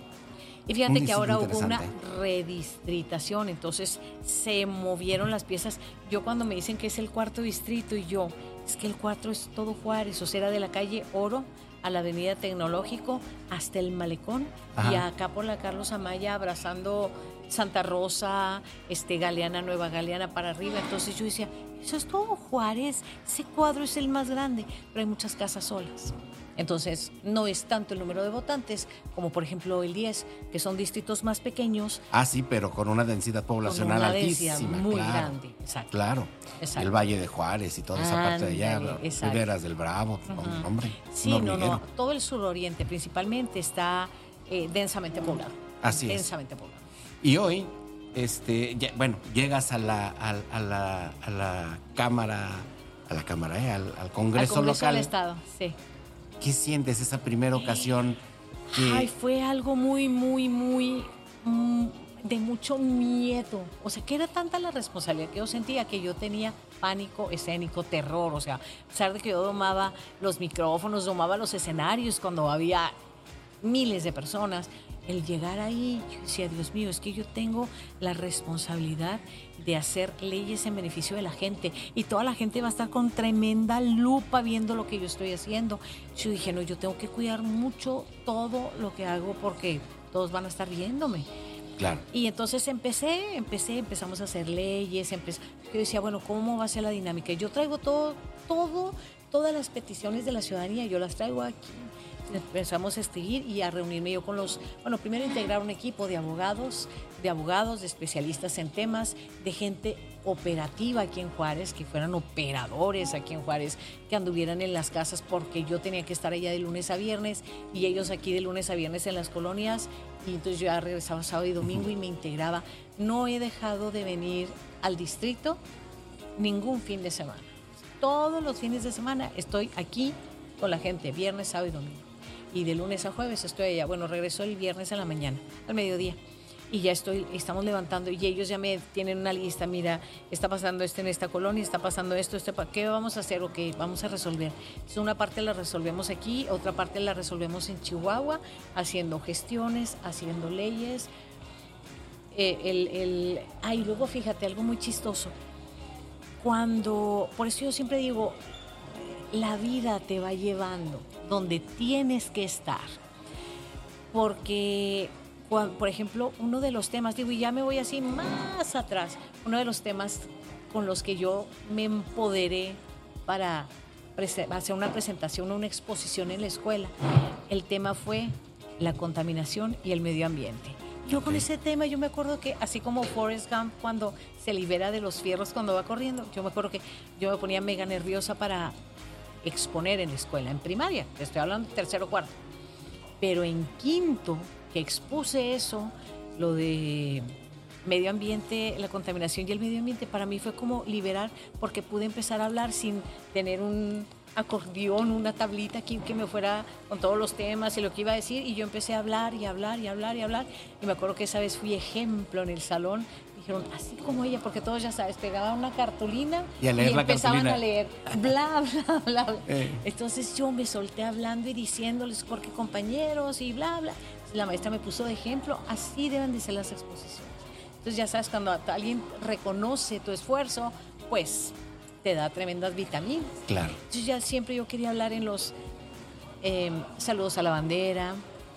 Y fíjate que ahora hubo una redistritación, entonces se movieron las piezas. Yo cuando me dicen que es el cuarto distrito y yo, es que el cuarto es todo Juárez, o sea, era de la calle Oro a la avenida Tecnológico hasta el Malecón. Ajá. Y acá por la Carlos Amaya abrazando Santa Rosa, este, Galeana, Nueva Galeana para arriba. Entonces yo decía, eso es todo Juárez, ese cuadro es el más grande, pero hay muchas casas solas. Entonces, no es tanto el número de votantes como, por ejemplo, el diez, que son distritos más pequeños. Ah, sí, pero con una densidad poblacional con una altísima. Densidad muy claro, grande, exacto. Claro, exacto. El Valle de Juárez y toda esa Andale, parte de allá, Riberas del Bravo, uh-huh. hombre. Sí, no, no, todo el suroriente principalmente está eh, densamente poblado. Así densamente es. poblado. Y hoy, este, ya, bueno, llegas a la, a, a la, a la Cámara, a la Cámara, ¿eh? al, al Congreso, al Congreso local. del Estado, sí. ¿Qué sientes esa primera ocasión? Que... Ay, fue algo muy, muy, muy, mm, de mucho miedo. O sea, que era tanta la responsabilidad que yo sentía que yo tenía pánico escénico, terror. O sea, a pesar de que yo domaba los micrófonos, domaba los escenarios cuando había miles de personas, el llegar ahí, yo decía, Dios mío, es que yo tengo la responsabilidad de hacer leyes en beneficio de la gente y toda la gente va a estar con tremenda lupa viendo lo que yo estoy haciendo. Yo dije, no, yo tengo que cuidar mucho todo lo que hago porque todos van a estar viéndome. Claro. Y entonces empecé, empecé, empezamos a hacer leyes, empecé, yo decía, bueno, ¿cómo va a ser la dinámica? Yo traigo todo, todo, todas las peticiones de la ciudadanía, yo las traigo aquí. Empezamos a escribir y a reunirme yo con los, bueno, primero integrar un equipo de abogados, de abogados, de especialistas en temas, de gente operativa aquí en Juárez, que fueran operadores aquí en Juárez, que anduvieran en las casas porque yo tenía que estar allá de lunes a viernes y ellos aquí de lunes a viernes en las colonias y entonces yo ya regresaba sábado y domingo y me integraba. No he dejado de venir al distrito ningún fin de semana. Todos los fines de semana estoy aquí con la gente, viernes, sábado y domingo. Y de lunes a jueves estoy allá. Bueno, regreso el viernes en la mañana, al mediodía. Y ya estoy, estamos levantando y ellos ya me tienen una lista. Mira, está pasando esto en esta colonia, está pasando esto, esto, ¿qué vamos a hacer? Ok, vamos a resolver. Entonces, una parte la resolvemos aquí, otra parte la resolvemos en Chihuahua, haciendo gestiones, haciendo leyes. Eh, el, el, ah, y luego fíjate, algo muy chistoso. Cuando, por eso yo siempre digo, la vida te va llevando donde tienes que estar. Porque, cuando, por ejemplo, uno de los temas, digo, y ya me voy así más atrás, uno de los temas con los que yo me empoderé para hacer una presentación o una exposición en la escuela, el tema fue la contaminación y el medio ambiente. Yo con ese tema, yo me acuerdo que así como Forrest Gump cuando se libera de los fierros cuando va corriendo, yo me acuerdo que yo me ponía mega nerviosa para exponer en la escuela, en primaria, te estoy hablando de tercero o cuarto, pero en quinto que expuse eso, lo de medio ambiente, la contaminación y el medio ambiente, para mí fue como liberar, porque pude empezar a hablar sin tener un acordeón, una tablita aquí que me fuera con todos los temas y lo que iba a decir, y yo empecé a hablar y hablar y hablar y hablar, y me acuerdo que esa vez fui ejemplo en el salón. Dijeron, así como ella, porque todos ya sabes, pegaban una cartulina y, a leer y la empezaban cartulina. a leer, bla, bla, bla. bla. Eh. Entonces yo me solté hablando y diciéndoles, porque compañeros y bla, bla. La maestra me puso de ejemplo, así deben de ser las exposiciones. Entonces ya sabes, cuando alguien reconoce tu esfuerzo, pues te da tremendas vitaminas. Claro. Entonces ya siempre yo quería hablar en los eh, saludos a la bandera,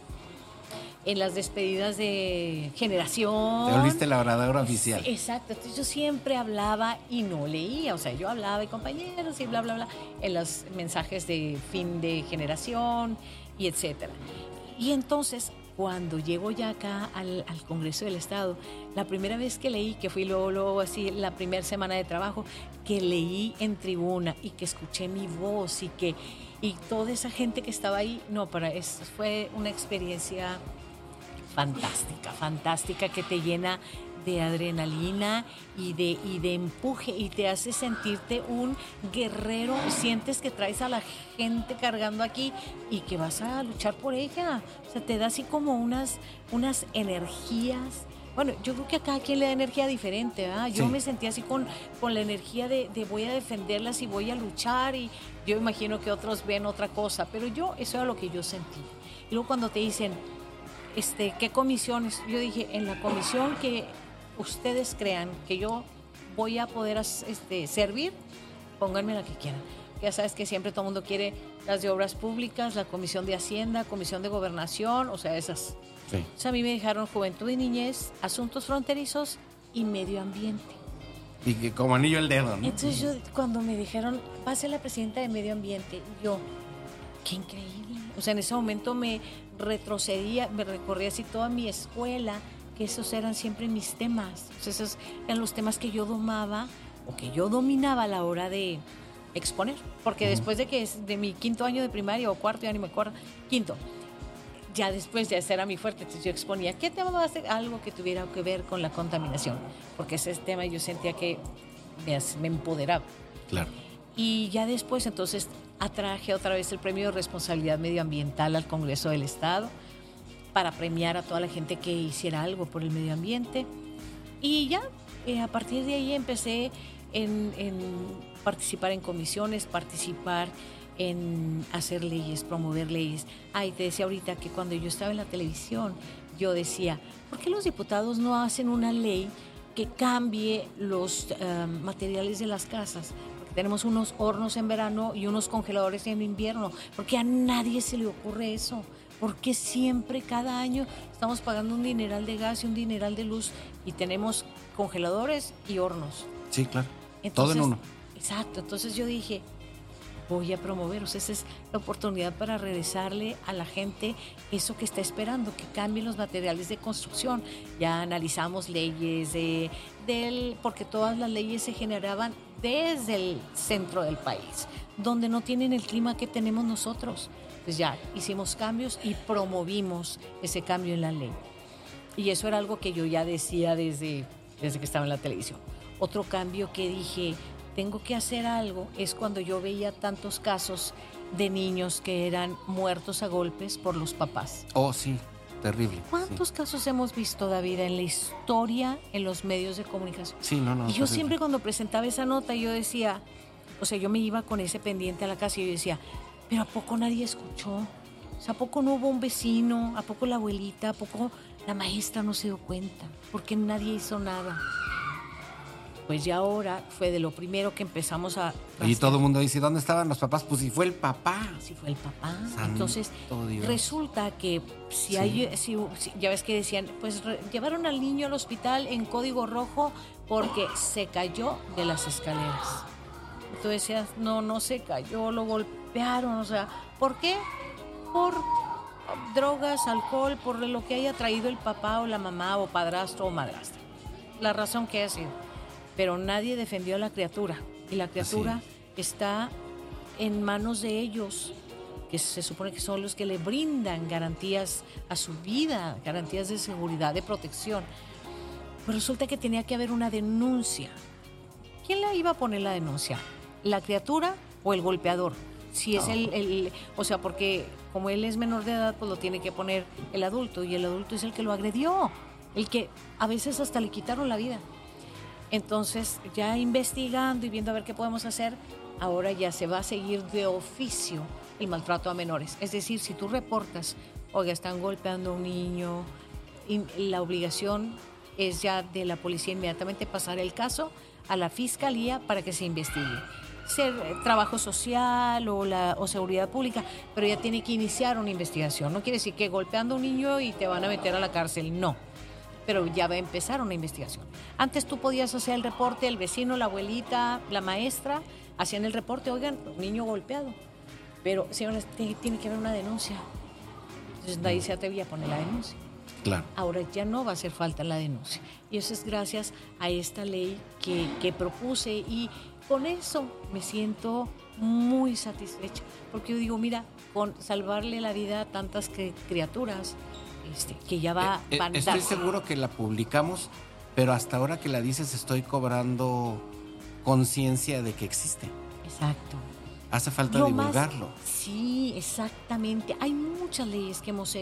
en las despedidas de generación. Te volviste la oradora oficial. Exacto. Entonces yo siempre hablaba y no leía. O sea, yo hablaba y compañeros y bla, bla, bla, en los mensajes de fin de generación y etcétera. Y entonces, cuando llego ya acá al, al Congreso del Estado, la primera vez que leí, que fui luego, luego así, la primera semana de trabajo, que leí en tribuna y que escuché mi voz y que y toda esa gente que estaba ahí, no, para eso fue una experiencia fantástica, fantástica, que te llena de adrenalina y de, y de empuje y te hace sentirte un guerrero. Sientes que traes a la gente cargando aquí y que vas a luchar por ella. O sea, te da así como unas, unas energías Bueno, yo creo que a cada quien le da energía diferente, ¿verdad? Yo Sí. me sentía así con, con la energía de, de voy a defenderlas y voy a luchar, y yo imagino que otros ven otra cosa, pero yo, eso era lo que yo sentí. Y luego cuando te dicen, este, ¿qué comisiones? Yo dije, en la comisión que ustedes crean que yo voy a poder este, servir, pónganme la que quieran. Ya sabes que siempre todo el mundo quiere las de obras públicas, la comisión de Hacienda, comisión de gobernación, o sea, esas. Sí. O sea, a mí me dejaron juventud y niñez, asuntos fronterizos y medio ambiente. Y que como anillo el dedo, ¿no? Entonces yo, cuando me dijeron, va a ser la presidenta de medio ambiente, yo, qué increíble. O sea, en ese momento me retrocedía, me recorría así toda mi escuela, que esos eran siempre mis temas. O sea, esos eran los temas que yo domaba o que yo dominaba a la hora de exponer. Porque uh-huh. después de que es de mi quinto año de primaria o cuarto, ya ni me acuerdo, quinto, ya después ya ese era mi fuerte, entonces yo exponía, ¿qué tema va a ser? Algo que tuviera que ver con la contaminación, porque ese tema yo sentía que me, me empoderaba. Claro. Y ya después entonces atraje otra vez el premio de responsabilidad medioambiental al Congreso del Estado para premiar a toda la gente que hiciera algo por el medio ambiente. Y ya eh, a partir de ahí empecé en, en participar en comisiones, participar en hacer leyes, promover leyes. Ay, te decía ahorita que cuando yo estaba en la televisión, yo decía, ¿por qué los diputados no hacen una ley que cambie los uh, materiales de las casas? Porque tenemos unos hornos en verano y unos congeladores en invierno. ¿Por qué a nadie se le ocurre eso? ¿Por qué siempre, cada año, estamos pagando un dineral de gas y un dineral de luz y tenemos congeladores y hornos? Sí, claro. Entonces, todo en uno. Exacto. Entonces yo dije, voy a promover, o sea, esa es la oportunidad para regresarle a la gente eso que está esperando, que cambien los materiales de construcción. Ya analizamos leyes de, del, porque todas las leyes se generaban desde el centro del país, donde no tienen el clima que tenemos nosotros. Pues ya hicimos cambios y promovimos ese cambio en la ley. Y eso era algo que yo ya decía desde, desde que estaba en la televisión. Otro cambio que dije, tengo que hacer algo, es cuando yo veía tantos casos de niños que eran muertos a golpes por los papás. Oh, sí, terrible. ¿Cuántos sí. casos hemos visto, David, en la historia, en los medios de comunicación? Sí, no, no. Y yo terrible. siempre cuando presentaba esa nota, yo decía, o sea, yo me iba con ese pendiente a la casa y yo decía, pero ¿a poco nadie escuchó? O sea, ¿a poco no hubo un vecino? ¿A poco la abuelita? ¿A poco la maestra no se dio cuenta? ¿Por qué nadie hizo nada? Pues ya ahora fue de lo primero que empezamos a... Y todo el mundo dice, ¿dónde estaban los papás? Pues si fue el papá. Si fue el papá. Santo Entonces, Dios. Resulta que si sí. hay... Si, si, ya ves que decían, pues re, llevaron al niño al hospital en código rojo porque se cayó de las escaleras. Entonces decías, no, no se cayó, lo golpearon. O sea, ¿por qué? Por drogas, alcohol, por lo que haya traído el papá o la mamá o padrastro o madrastra. La razón que ha sido. Pero nadie defendió a la criatura y la criatura está en manos de ellos, que se supone que son los que le brindan garantías a su vida, garantías de seguridad, de protección. Pero resulta que tenía que haber una denuncia. ¿Quién le iba a poner la denuncia? ¿La criatura o el golpeador? Si es el, el, o sea, porque como él es menor de edad, pues lo tiene que poner el adulto, y el adulto es el que lo agredió, el que a veces hasta le quitaron la vida. Entonces, ya investigando y viendo a ver qué podemos hacer, ahora ya se va a seguir de oficio el maltrato a menores. Es decir, si tú reportas, oiga, están golpeando a un niño, y la obligación es ya de la policía inmediatamente pasar el caso a la fiscalía para que se investigue. Ser trabajo social o, la, o seguridad pública, pero ya tiene que iniciar una investigación. No quiere decir que golpeando a un niño y te van a meter a la cárcel, no. Pero ya va a empezar una investigación. Antes tú podías hacer el reporte, el vecino, la abuelita, la maestra, hacían el reporte, oigan, un niño golpeado. Pero señores, tiene que haber una denuncia. Entonces nadie se atrevía a poner la denuncia. Claro. Ahora ya no va a hacer falta la denuncia. Y eso es gracias a esta ley que, que propuse, y con eso me siento muy satisfecha. Porque yo digo, mira, con salvarle la vida a tantas que, criaturas, Este, que ya va eh, eh, estoy seguro que la publicamos, pero hasta ahora que la dices estoy cobrando conciencia de que existe. Exacto. Hace falta Lo divulgarlo. Más, sí, exactamente. Hay muchas leyes que hemos hecho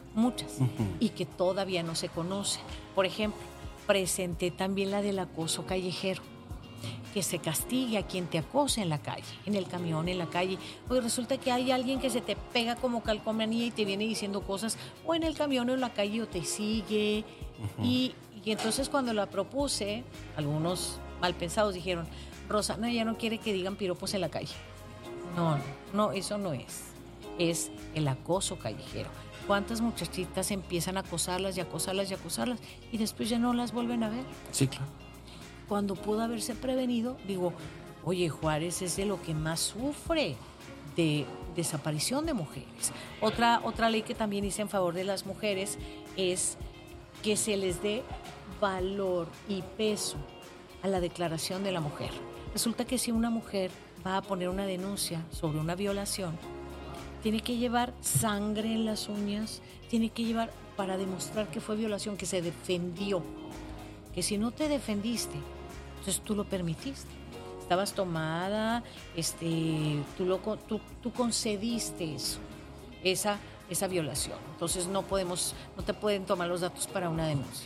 muchas, uh-huh. y que todavía no se conocen. Por ejemplo, presenté también la del acoso callejero, que se castigue a quien te acosa en la calle, en el camión, en la calle. Porque resulta que hay alguien que se te pega como calcomanía y te viene diciendo cosas, o en el camión o en la calle, o te sigue. Uh-huh. Y, y entonces cuando la propuse, algunos malpensados dijeron, Rosana ya no quiere que digan piropos en la calle. No, no, no, eso no es. Es el acoso callejero. ¿Cuántas muchachitas empiezan a acosarlas y acosarlas y acosarlas y después ya no las vuelven a ver? Sí, claro. Cuando pudo haberse prevenido, digo, oye, Juárez es de lo que más sufre de desaparición de mujeres. Otra, otra ley que también hice en favor de las mujeres es que se les dé valor y peso a la declaración de la mujer. Resulta que si una mujer va a poner una denuncia sobre una violación, tiene que llevar sangre en las uñas, tiene que llevar para demostrar que fue violación, que se defendió. Que si no te defendiste, entonces tú lo permitiste. Estabas tomada, este, tú, lo, tú, tú concediste eso, esa, esa violación. Entonces no podemos, no te pueden tomar los datos para una denuncia.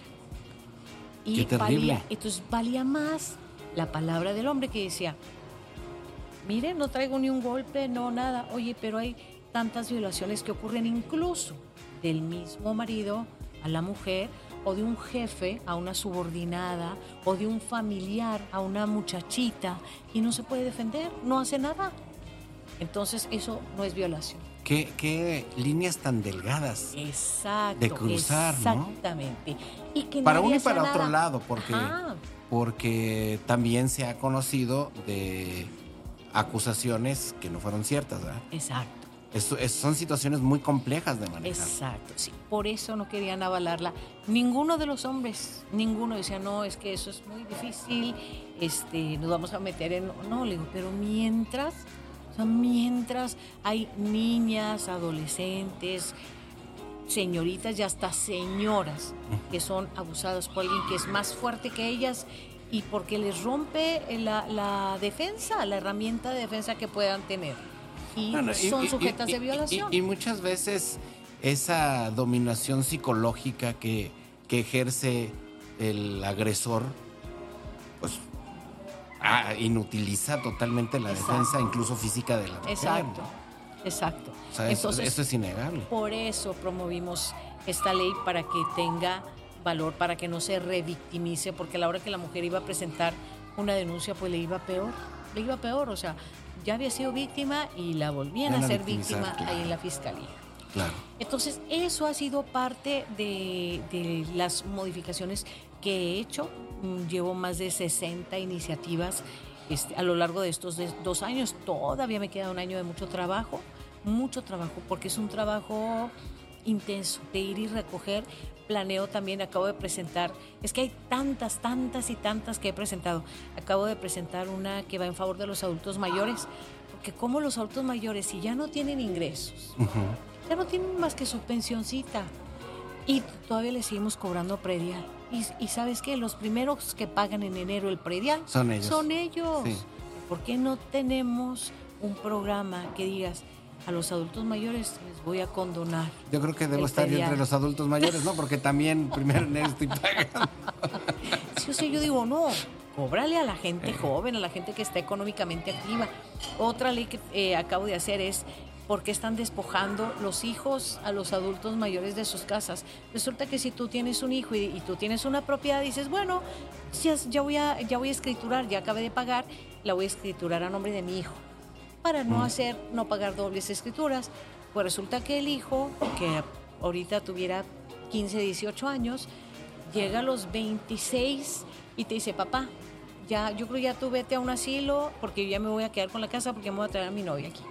Y Qué terrible. Valía, entonces valía más la palabra del hombre que decía, mire, no traigo ni un golpe, no nada. Oye, pero hay tantas violaciones que ocurren incluso del mismo marido a la mujer, o de un jefe a una subordinada, o de un familiar a una muchachita, y no se puede defender, no hace nada. Entonces eso no es violación. ¿Qué, qué líneas tan delgadas? Exacto, de cruzar, exactamente. ¿no? Y que para uno y para nada. otro lado, porque, porque también se ha conocido de acusaciones que no fueron ciertas, ¿verdad? Exacto. Es, es, son situaciones muy complejas de manejar. Exacto, sí. Por eso no querían avalarla. Ninguno de los hombres, ninguno decía, no, es que eso es muy difícil, este, nos vamos a meter en... No, le digo, pero mientras, o sea, mientras hay niñas, adolescentes, señoritas y hasta señoras que son abusadas por alguien que es más fuerte que ellas y porque les rompe la, la defensa, la herramienta de defensa que puedan tener. Y bueno, son y, sujetas y, de violación. Y, y, y muchas veces esa dominación psicológica que, que ejerce el agresor, pues ah, inutiliza totalmente la exacto. defensa, incluso física de la mujer. Exacto, exacto. O sea, Entonces, eso, eso es innegable. Por eso promovimos esta ley, para que tenga valor, para que no se revictimice, porque a la hora que la mujer iba a presentar una denuncia, pues le iba peor, le iba peor, o sea, ya había sido víctima y la volvían a ser víctima claro. ahí en la fiscalía. Claro. Entonces, eso ha sido parte de, de las modificaciones que he hecho. Llevo más de sesenta iniciativas este, a lo largo de estos de, dos años. Todavía me queda un año de mucho trabajo, mucho trabajo, porque es un trabajo intenso de ir y recoger. Planeo también, acabo de presentar, es que hay tantas, tantas y tantas que he presentado. Acabo de presentar una que va en favor de los adultos mayores, porque como los adultos mayores, si ya no tienen ingresos, uh-huh. ya no tienen más que su pensioncita, y todavía les seguimos cobrando predial. Y, y ¿sabes qué? Los primeros que pagan en enero el predial son ellos. Son ellos. Sí. ¿Por qué no tenemos un programa que digas, a los adultos mayores les voy a condonar? Yo creo que debo estar yo entre los adultos mayores, ¿no? Porque también primero en enero estoy pagando. Sí, o sea, yo digo, no, cóbrale a la gente joven, a la gente que está económicamente activa. Otra ley que eh, acabo de hacer es, ¿por qué están despojando los hijos a los adultos mayores de sus casas? Resulta que si tú tienes un hijo y, y tú tienes una propiedad, dices, bueno, ya, ya, voy a, ya voy a escriturar, ya acabé de pagar, la voy a escriturar a nombre de mi hijo, para no hacer, no pagar dobles escrituras. Pues resulta que el hijo, que ahorita tuviera quince, dieciocho años, llega a los veintiséis y te dice, papá, ya, yo creo ya tú vete a un asilo, porque yo ya me voy a quedar con la casa, porque me voy a traer a mi novia aquí.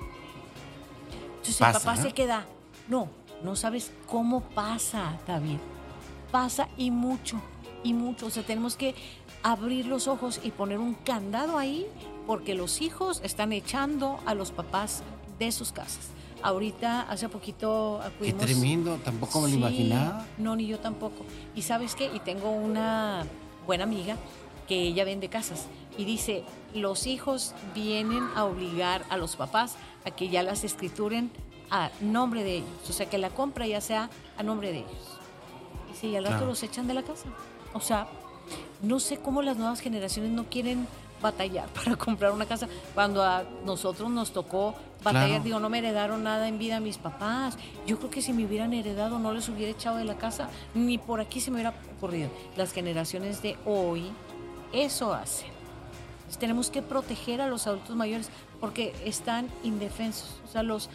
Entonces pasa, el papá ¿eh? se queda, no, no sabes cómo pasa, David. Pasa y mucho, y mucho. O sea, tenemos que abrir los ojos y poner un candado ahí, porque los hijos están echando a los papás de sus casas. Ahorita, hace poquito acudimos... Qué tremendo, tampoco me lo sí, imaginaba. No, ni yo tampoco. ¿Y sabes qué? Y tengo una buena amiga que ella vende casas y dice, los hijos vienen a obligar a los papás a que ya las escrituren a nombre de ellos. O sea, que la compra ya sea a nombre de ellos. Y sí, al rato claro. los echan de la casa. O sea, no sé cómo las nuevas generaciones no quieren batallar para comprar una casa. Cuando a nosotros nos tocó batallar, claro. digo, no me heredaron nada en vida mis papás. Yo creo que si me hubieran heredado no les hubiera echado de la casa, ni por aquí se me hubiera ocurrido. Las generaciones de hoy eso hacen. Entonces, tenemos que proteger a los adultos mayores porque están indefensos. O sea, los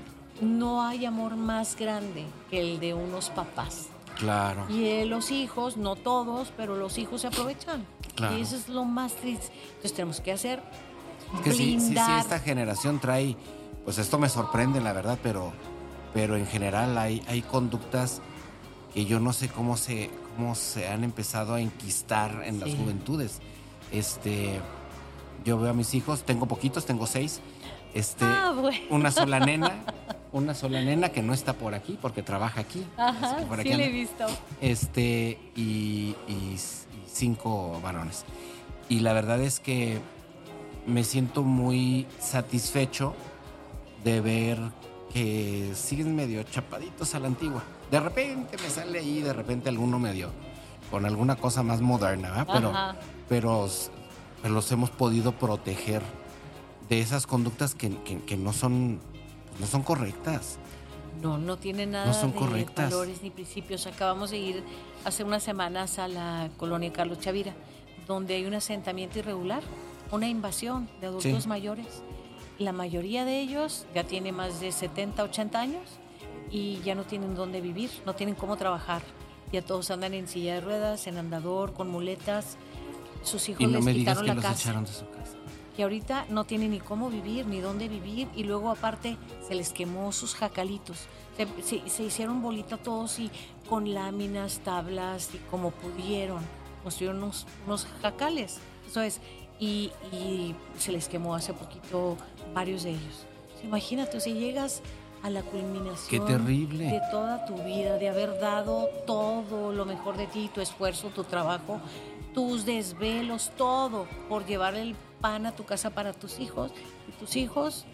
no hay amor más grande que el de unos papás. Claro. Y eh, los hijos, no todos, pero los hijos se aprovechan. Claro. Y eso es lo más triste. Entonces tenemos que hacer es que sí, sí, sí, esta generación trae, pues esto me sorprende la verdad, pero, pero en general hay, hay conductas que yo no sé cómo se, cómo se han empezado a enquistar en sí. las juventudes. Este, yo veo a mis hijos, tengo poquitos, tengo seis. Este, ah, bueno. una sola nena, una sola nena que no está por aquí porque trabaja aquí. Ajá, por sí aquí le he visto. Este, y, y, y cinco varones. Y la verdad es que me siento muy satisfecho de ver que siguen medio chapaditos a la antigua. De repente me sale ahí, de repente alguno medio con alguna cosa más moderna, ¿verdad? Pero, pero, pero los hemos podido proteger de esas conductas que, que, que no son no son correctas. No, no tiene nada no son de correctas. valores ni principios. Acabamos de ir hace unas semanas a la colonia Carlos Chavira, donde hay un asentamiento irregular, una invasión de adultos sí. mayores. La mayoría de ellos ya tiene más de setenta, ochenta años y ya no tienen dónde vivir, no tienen cómo trabajar. Ya todos andan en silla de ruedas, en andador, con muletas. Sus hijos y no les me quitaron digas que la los casa. echaron de su casa. Que ahorita no tienen ni cómo vivir, ni dónde vivir, y luego aparte se les quemó sus jacalitos. Se, se, se hicieron bolita todos y con láminas, tablas y como pudieron, construyeron unos, unos jacales. Eso es, y, y se les quemó hace poquito varios de ellos. O sea, imagínate, si llegas a la culminación ¡qué terrible! De toda tu vida, de haber dado todo lo mejor de ti, tu esfuerzo, tu trabajo, tus desvelos, todo por llevar el pan a tu casa para tus hijos, y tus hijos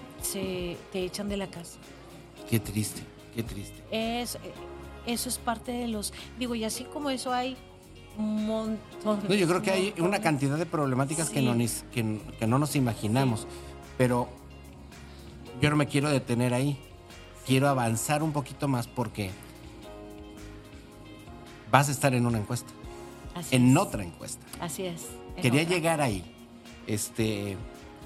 se te echan de la casa. Qué triste, qué triste. Es, eso es parte de los... Digo, y así como eso hay un montón... No, yo creo que hay una cantidad de problemáticas sí. que, no, que, que no nos imaginamos, sí. pero yo no me quiero detener ahí. Quiero avanzar un poquito más porque vas a estar en una encuesta. Así en es. otra encuesta. Así es. Quería otra. llegar ahí. Este,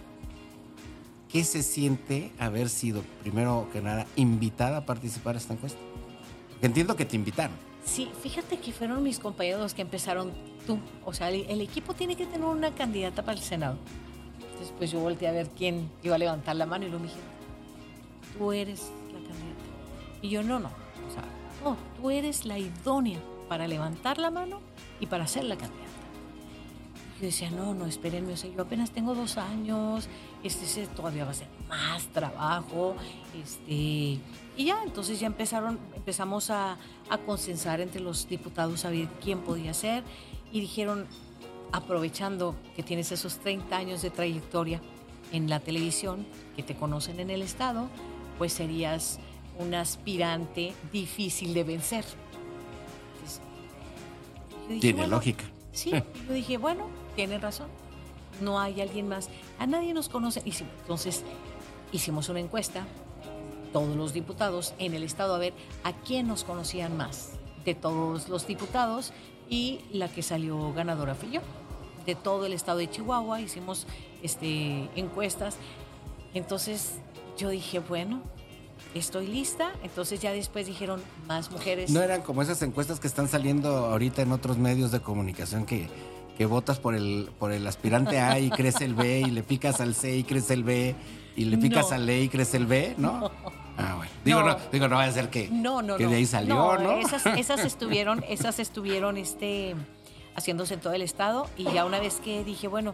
¿qué se siente haber sido, primero que nada, invitada a participar a esta encuesta? Entiendo que te invitaron. Sí, fíjate que fueron mis compañeros que empezaron tú. O sea, el, el equipo tiene que tener una candidata para el Senado. Entonces, pues yo volteé a ver quién iba a levantar la mano y luego me dijeron, tú eres la candidata. Y yo, no, no. O sea, no, tú eres la idónea para levantar la mano y para ser la candidata. Yo decía, no, no, espérenme, o sea, yo apenas tengo dos años, este todavía va a ser más trabajo, este, y ya, entonces ya empezaron, empezamos a, a consensar entre los diputados a ver quién podía ser, y dijeron, aprovechando que tienes esos treinta años de trayectoria en la televisión, que te conocen en el estado, pues serías un aspirante difícil de vencer. Entonces, yo dije, Tiene bueno, lógica. Sí, yo dije, bueno, tienen razón, no hay alguien más, a nadie nos conoce. Entonces hicimos una encuesta, todos los diputados en el estado, a ver a quién nos conocían más de todos los diputados, y la que salió ganadora fui yo. De todo el estado de Chihuahua hicimos este, encuestas. Entonces yo dije, bueno, estoy lista. Entonces ya después dijeron más mujeres. No eran como esas encuestas que están saliendo ahorita en otros medios de comunicación que, que votas por el, por el aspirante A y crece el B, y le picas al C y crece el B, y le picas no. al E y crece el B, ¿no? no. Ah, bueno. Digo, no. No, digo, no vaya a ser que, no, no, que de ahí salió, ¿no? ¿no? Esas, esas estuvieron, esas estuvieron este, haciéndose en todo el estado, y ya una vez que dije, bueno,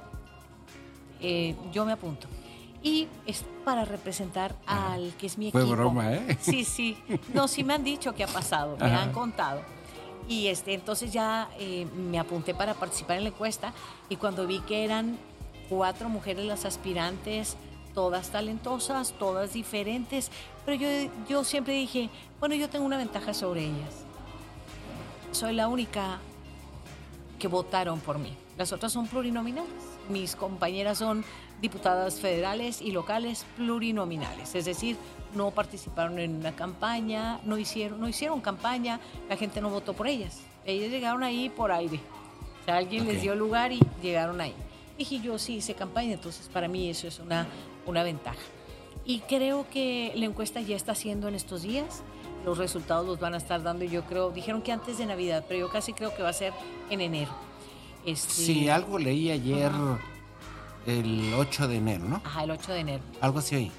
eh, yo me apunto. Y es para representar Ajá. al que es mi equipo. Fue broma, ¿eh? Sí, sí. No, sí me han dicho que ha pasado, me Ajá. han contado. Y este, entonces ya eh, me apunté para participar en la encuesta, y cuando vi que eran cuatro mujeres las aspirantes todas talentosas, todas diferentes, pero yo, yo siempre dije, bueno, yo tengo una ventaja sobre ellas. Soy la única que votaron por mí. Las otras son plurinominales. Mis compañeras son diputadas federales y locales plurinominales, es decir, no participaron en una campaña, no hicieron, no hicieron campaña, la gente no votó por ellas. Ellas llegaron ahí por aire. O sea, alguien okay. les dio lugar y llegaron ahí. Dije, yo sí hice campaña, entonces para mí eso es una, una ventaja. Y creo que la encuesta ya está haciendo en estos días. Los resultados los van a estar dando, yo creo, dijeron que antes de Navidad, pero yo casi creo que va a ser en enero. Este, sí, algo leí ayer, uh-huh. el ocho de enero, ¿no? Ajá, el ocho de enero. Algo así oí.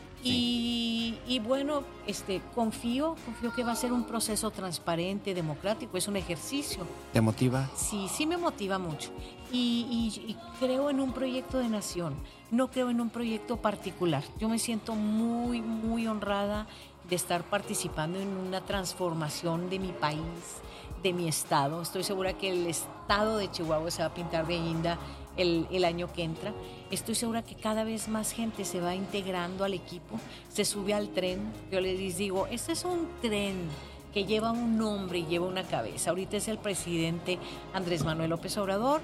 Y, y bueno, este, confío, confío que va a ser un proceso transparente, democrático, es un ejercicio. ¿Te motiva? Sí, sí me motiva mucho. Y, y, y creo en un proyecto de nación, no creo en un proyecto particular. Yo me siento muy, muy honrada de estar participando en una transformación de mi país, de mi estado. Estoy segura que el estado de Chihuahua se va a pintar de guinda el, el año que entra. Estoy segura que cada vez más gente se va integrando al equipo, se sube al tren. Yo les digo, este es un tren que lleva un nombre y lleva una cabeza. Ahorita es el presidente Andrés Manuel López Obrador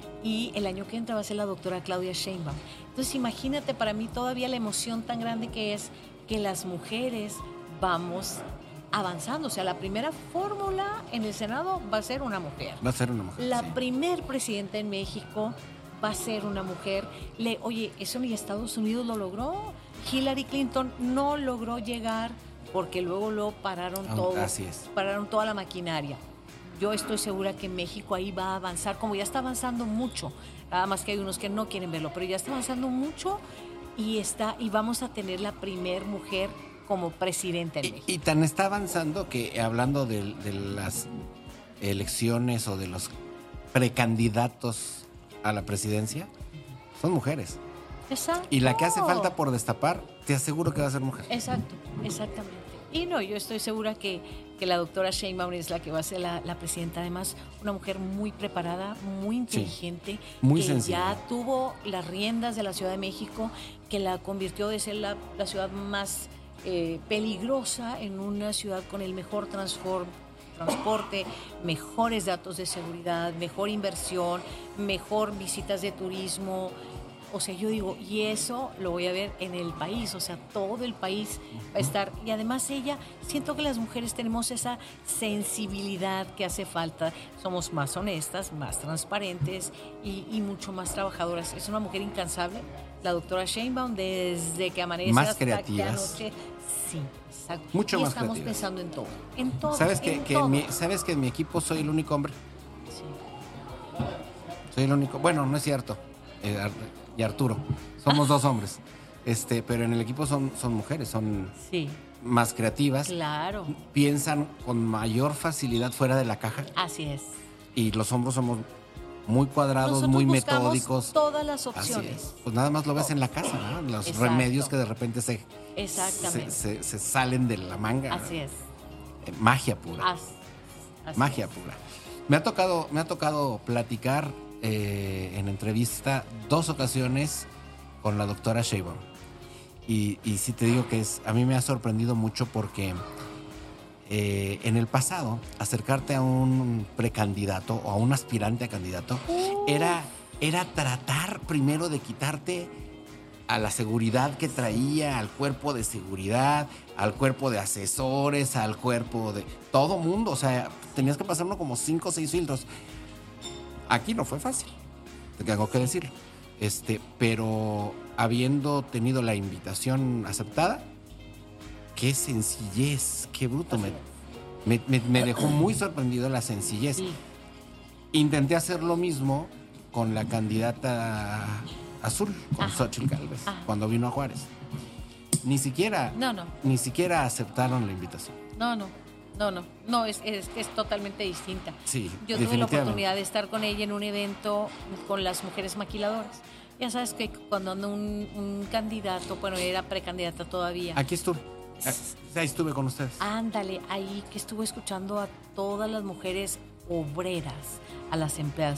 y el año que entra va a ser la doctora Claudia Sheinbaum. Entonces imagínate para mí todavía la emoción tan grande que es que las mujeres vamos avanzando. O sea, la primera fórmula en el Senado va a ser una mujer. Va a ser una mujer, La sí. primer presidenta en México va a ser una mujer. Le, oye, eso ni Estados Unidos lo logró. Hillary Clinton no logró llegar porque luego lo pararon oh, todo. Así es. Pararon toda la maquinaria. Yo estoy segura que México ahí va a avanzar, como ya está avanzando mucho. Nada más que hay unos que no quieren verlo, pero ya está avanzando mucho y está y vamos a tener la primer mujer como presidenta en y, México. Y tan está avanzando que hablando de, de las elecciones o de los precandidatos a la presidencia, son mujeres. Exacto. Y la que hace falta por destapar, te aseguro que va a ser mujer. Exacto, exactamente. Y no, yo estoy segura que, que la doctora Sheinbaum es la que va a ser la, la presidenta. Además, una mujer muy preparada, muy inteligente, sí, muy que sensible. Ya tuvo las riendas de la Ciudad de México, que la convirtió de ser la, la ciudad más eh, peligrosa en una ciudad con el mejor transform, transporte, mejores datos de seguridad, mejor inversión, mejor visitas de turismo. O sea, yo digo, y eso lo voy a ver en el país, o sea, todo el país va a estar. Y además ella, siento que las mujeres tenemos esa sensibilidad que hace falta. Somos más honestas, más transparentes y, y mucho más trabajadoras. Es una mujer incansable, la doctora Sheinbaum, desde que amanece más hasta creativas. que anoche. Sí, exacto. Mucho y más estamos creativas. pensando en todo, en todo. ¿Sabes que, en que todo. en mi, ¿Sabes que en mi equipo soy el único hombre? Sí. Soy el único. Bueno, no es cierto. Eh, y Arturo. Somos dos hombres. Este, pero en el equipo son, son mujeres, son Sí. más creativas. Claro. Piensan con mayor facilidad fuera de la caja. Así es. Y los hombres somos muy cuadrados, Nosotros muy buscamos metódicos. Todas las Así opciones. es. Pues nada más lo ves en la casa, ¿no? Los Exacto. remedios que de repente se, Exactamente. se, se, se salen de la manga. Así es. Eh, magia pura. As, así Magia es. pura. Me ha tocado, me ha tocado platicar eh, en entrevista dos ocasiones con la doctora Sheinbaum. Y, y sí te digo que es, a mí me ha sorprendido mucho porque eh, en el pasado acercarte a un precandidato o a un aspirante a candidato uh. era, era tratar primero de quitarte a la seguridad que traía, al cuerpo de seguridad, al cuerpo de asesores, al cuerpo de todo mundo. O sea, tenías que pasar uno como cinco o seis filtros. Aquí no fue fácil, tengo que decirlo. Este, pero habiendo tenido la invitación aceptada, qué sencillez, qué bruto. Me, me, me, me dejó muy sorprendido la sencillez. Sí. Intenté hacer lo mismo con la candidata azul, con Ajá. Xóchitl Gálvez, Ajá. cuando vino a Juárez. Ni siquiera, No, no. ni siquiera aceptaron la invitación. No, no. No, no. No, es, es, es totalmente distinta. Sí, Yo tuve la definitivamente. oportunidad de estar con ella en un evento con las mujeres maquiladoras. Ya sabes que cuando anda un, un candidato, bueno, era precandidata todavía. Aquí estuve. Ahí estuve con ustedes. Ándale, ahí que estuve escuchando a todas las mujeres obreras, a las empleadas.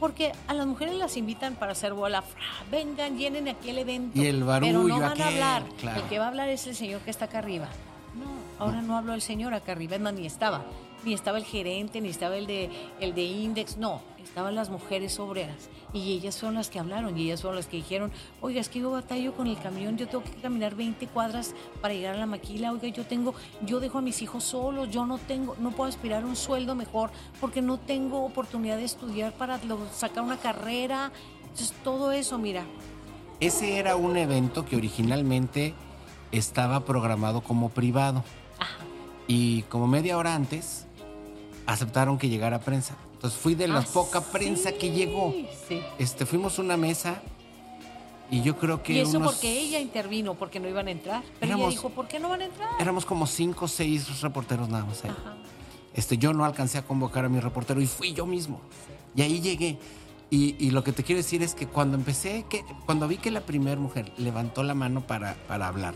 Porque a las mujeres las invitan para hacer bola, vengan, llenen aquí el evento. Y el barullo, pero no van aquel, a hablar. Claro. El que va a hablar es el señor que está acá arriba. No, ahora no, no habló el señor acá arriba, no, ni estaba. Ni estaba el gerente, ni estaba el de, el de Index, no. Estaban las mujeres obreras. Y ellas fueron las que hablaron, y ellas fueron las que dijeron, oiga, es que yo batallo con el camión, yo tengo que caminar veinte cuadras para llegar a la maquila, oiga, yo tengo, yo dejo a mis hijos solos, yo no tengo, no puedo aspirar a un sueldo mejor, porque no tengo oportunidad de estudiar para sacar una carrera. Entonces, todo eso, mira. Ese era un evento que originalmente estaba programado como privado. Ajá. Y como media hora antes, aceptaron que llegara prensa. Entonces fui de la ah, poca prensa sí, que llegó. Sí. Este, fuimos a una mesa y yo creo que Y eso unos, porque ella intervino, porque no iban a entrar. Pero éramos, ella dijo, ¿por qué no van a entrar? Éramos como cinco o seis reporteros nada más ahí. Ajá. Este, yo no alcancé a convocar a mi reportero y fui yo mismo. Sí. Y ahí llegué. Y, y lo que te quiero decir es que cuando empecé, que cuando vi que la primera mujer levantó la mano para, para hablar,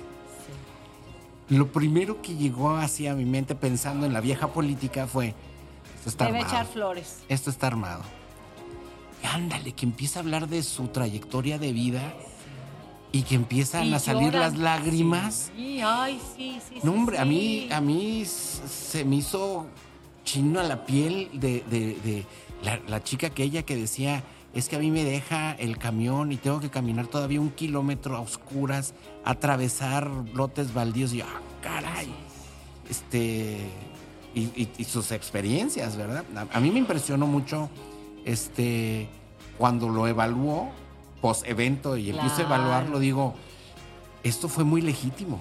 sí. Lo primero que llegó hacia mi mente pensando en la vieja política fue, esto está Debe armado. echar flores. Esto está armado. Y ándale, que empieza a hablar de su trayectoria de vida y que empiezan y a salir lloran. Las lágrimas. Sí, ay, sí, sí. No, sí, hombre, sí. a mí, a mí se me hizo chino a la piel de, de, de la, la chica aquella que decía, es que a mí me deja el camión y tengo que caminar todavía un kilómetro a oscuras, atravesar lotes baldíos y, ah, caray, este, y, y, y sus experiencias, ¿verdad? A, a mí me impresionó mucho, este, cuando lo evaluó, post evento y claro. empiezo a evaluarlo, digo, esto fue muy legítimo.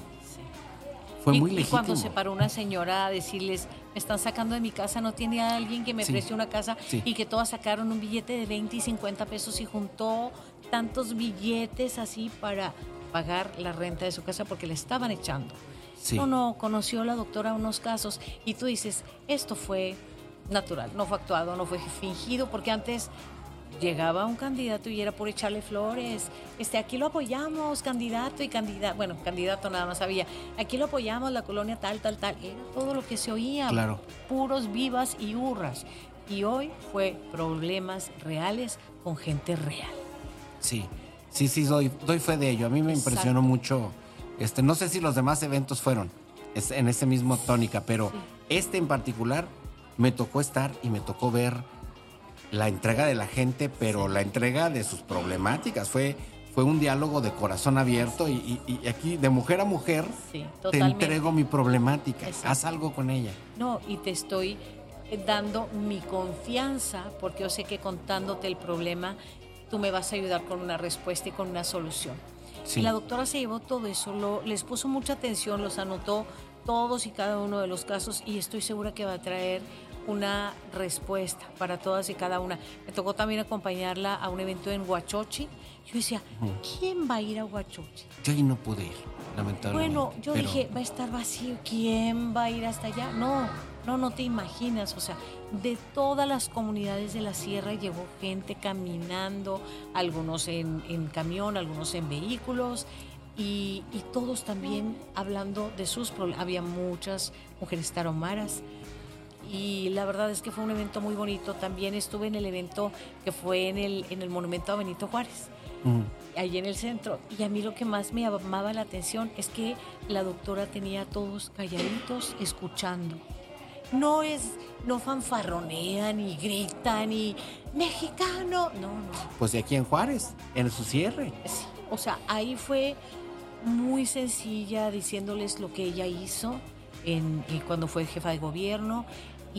Fue y, muy y legítimo. cuando se paró una señora a decirles, me están sacando de mi casa, no tiene a alguien que me sí. preste una casa, sí. y que todas sacaron un billete de veinte y cincuenta pesos y juntó tantos billetes así para pagar la renta de su casa porque le estaban echando. Sí. No, no, conoció la doctora unos casos y tú dices, esto fue natural, no fue actuado, no fue fingido, porque antes llegaba un candidato y era por echarle flores. Este, aquí lo apoyamos, candidato y candidato. Bueno, candidato nada más había. Aquí lo apoyamos, la colonia tal, tal, tal. Era todo lo que se oía. Claro. Puros vivas y hurras. Y hoy fue problemas reales con gente real. Sí, sí, sí, doy, doy fe de ello. A mí me Exacto. impresionó mucho. Este, no sé si los demás eventos fueron en ese mismo tónica, pero sí. Este en particular me tocó estar y me tocó ver la entrega de la gente, pero sí. La entrega de sus problemáticas. Fue, fue un diálogo de corazón abierto y, y, y aquí de mujer a mujer sí, te entrego mi problemática. Exacto. Haz algo con ella. No, y te estoy dando mi confianza porque yo sé que contándote el problema tú me vas a ayudar con una respuesta y con una solución. Sí. Y la doctora se llevó todo eso, lo, les puso mucha atención, los anotó todos y cada uno de los casos y estoy segura que va a traer una respuesta para todas y cada una. Me tocó también acompañarla a un evento en Huachochi. Yo decía, uh-huh. ¿quién va a ir a Huachochi? Yo ahí no pude ir, lamentablemente. Bueno, yo pero... dije, va a estar vacío, ¿quién va a ir hasta allá? No, no, no te imaginas, o sea, de todas las comunidades de la sierra llegó gente caminando, algunos en, en camión, algunos en vehículos, y, y todos también hablando de sus problemas. Había muchas mujeres taromaras, y la verdad es que fue un evento muy bonito. También estuve en el evento que fue en el, en el monumento a Benito Juárez, uh-huh. ahí en el centro, y a mí lo que más me llamaba la atención es que la doctora tenía a todos calladitos escuchando. No es, no fanfarronea, ni grita, ni mexicano, no, no. Pues de aquí en Juárez, en su cierre. Sí, o sea, ahí fue muy sencilla diciéndoles lo que ella hizo en, en cuando fue jefa de gobierno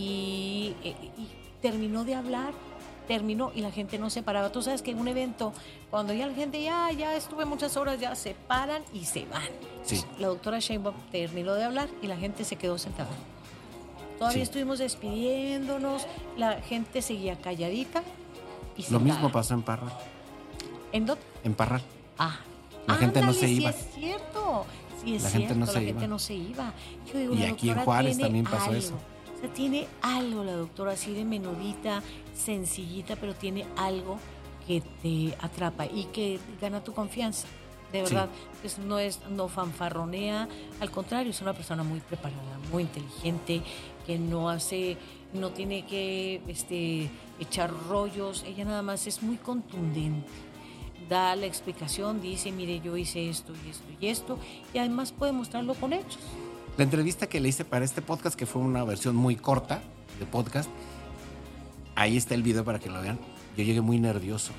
y, y, y terminó de hablar, terminó y la gente no se paraba. Tú sabes que en un evento, cuando ya la gente ya, ya estuve muchas horas, ya se paran y se van. Sí. La doctora Sheinbaum terminó de hablar y la gente se quedó sentada. Todavía sí. Estuvimos despidiéndonos, la gente seguía calladita. Y Lo mismo pasó en Parral. ¿En dónde? En Parral. Ah. La Ándale, gente no se iba. Sí es cierto, sí es la cierto, gente no la se gente iba. no se iba. Yo digo, y la aquí en Juárez también pasó algo. eso. O sea, tiene algo la doctora, así de menudita, sencillita, pero tiene algo que te atrapa y que gana tu confianza. De verdad, sí. Pues no es, no fanfarronea, al contrario, es una persona muy preparada, muy inteligente, que no hace no tiene que este, echar rollos, ella nada más es muy contundente. Da la explicación, dice, mire, yo hice esto y esto y esto, y además puede mostrarlo con hechos. La entrevista que le hice para este podcast, que fue una versión muy corta de podcast, ahí está el video para que lo vean. Yo llegué muy nervioso.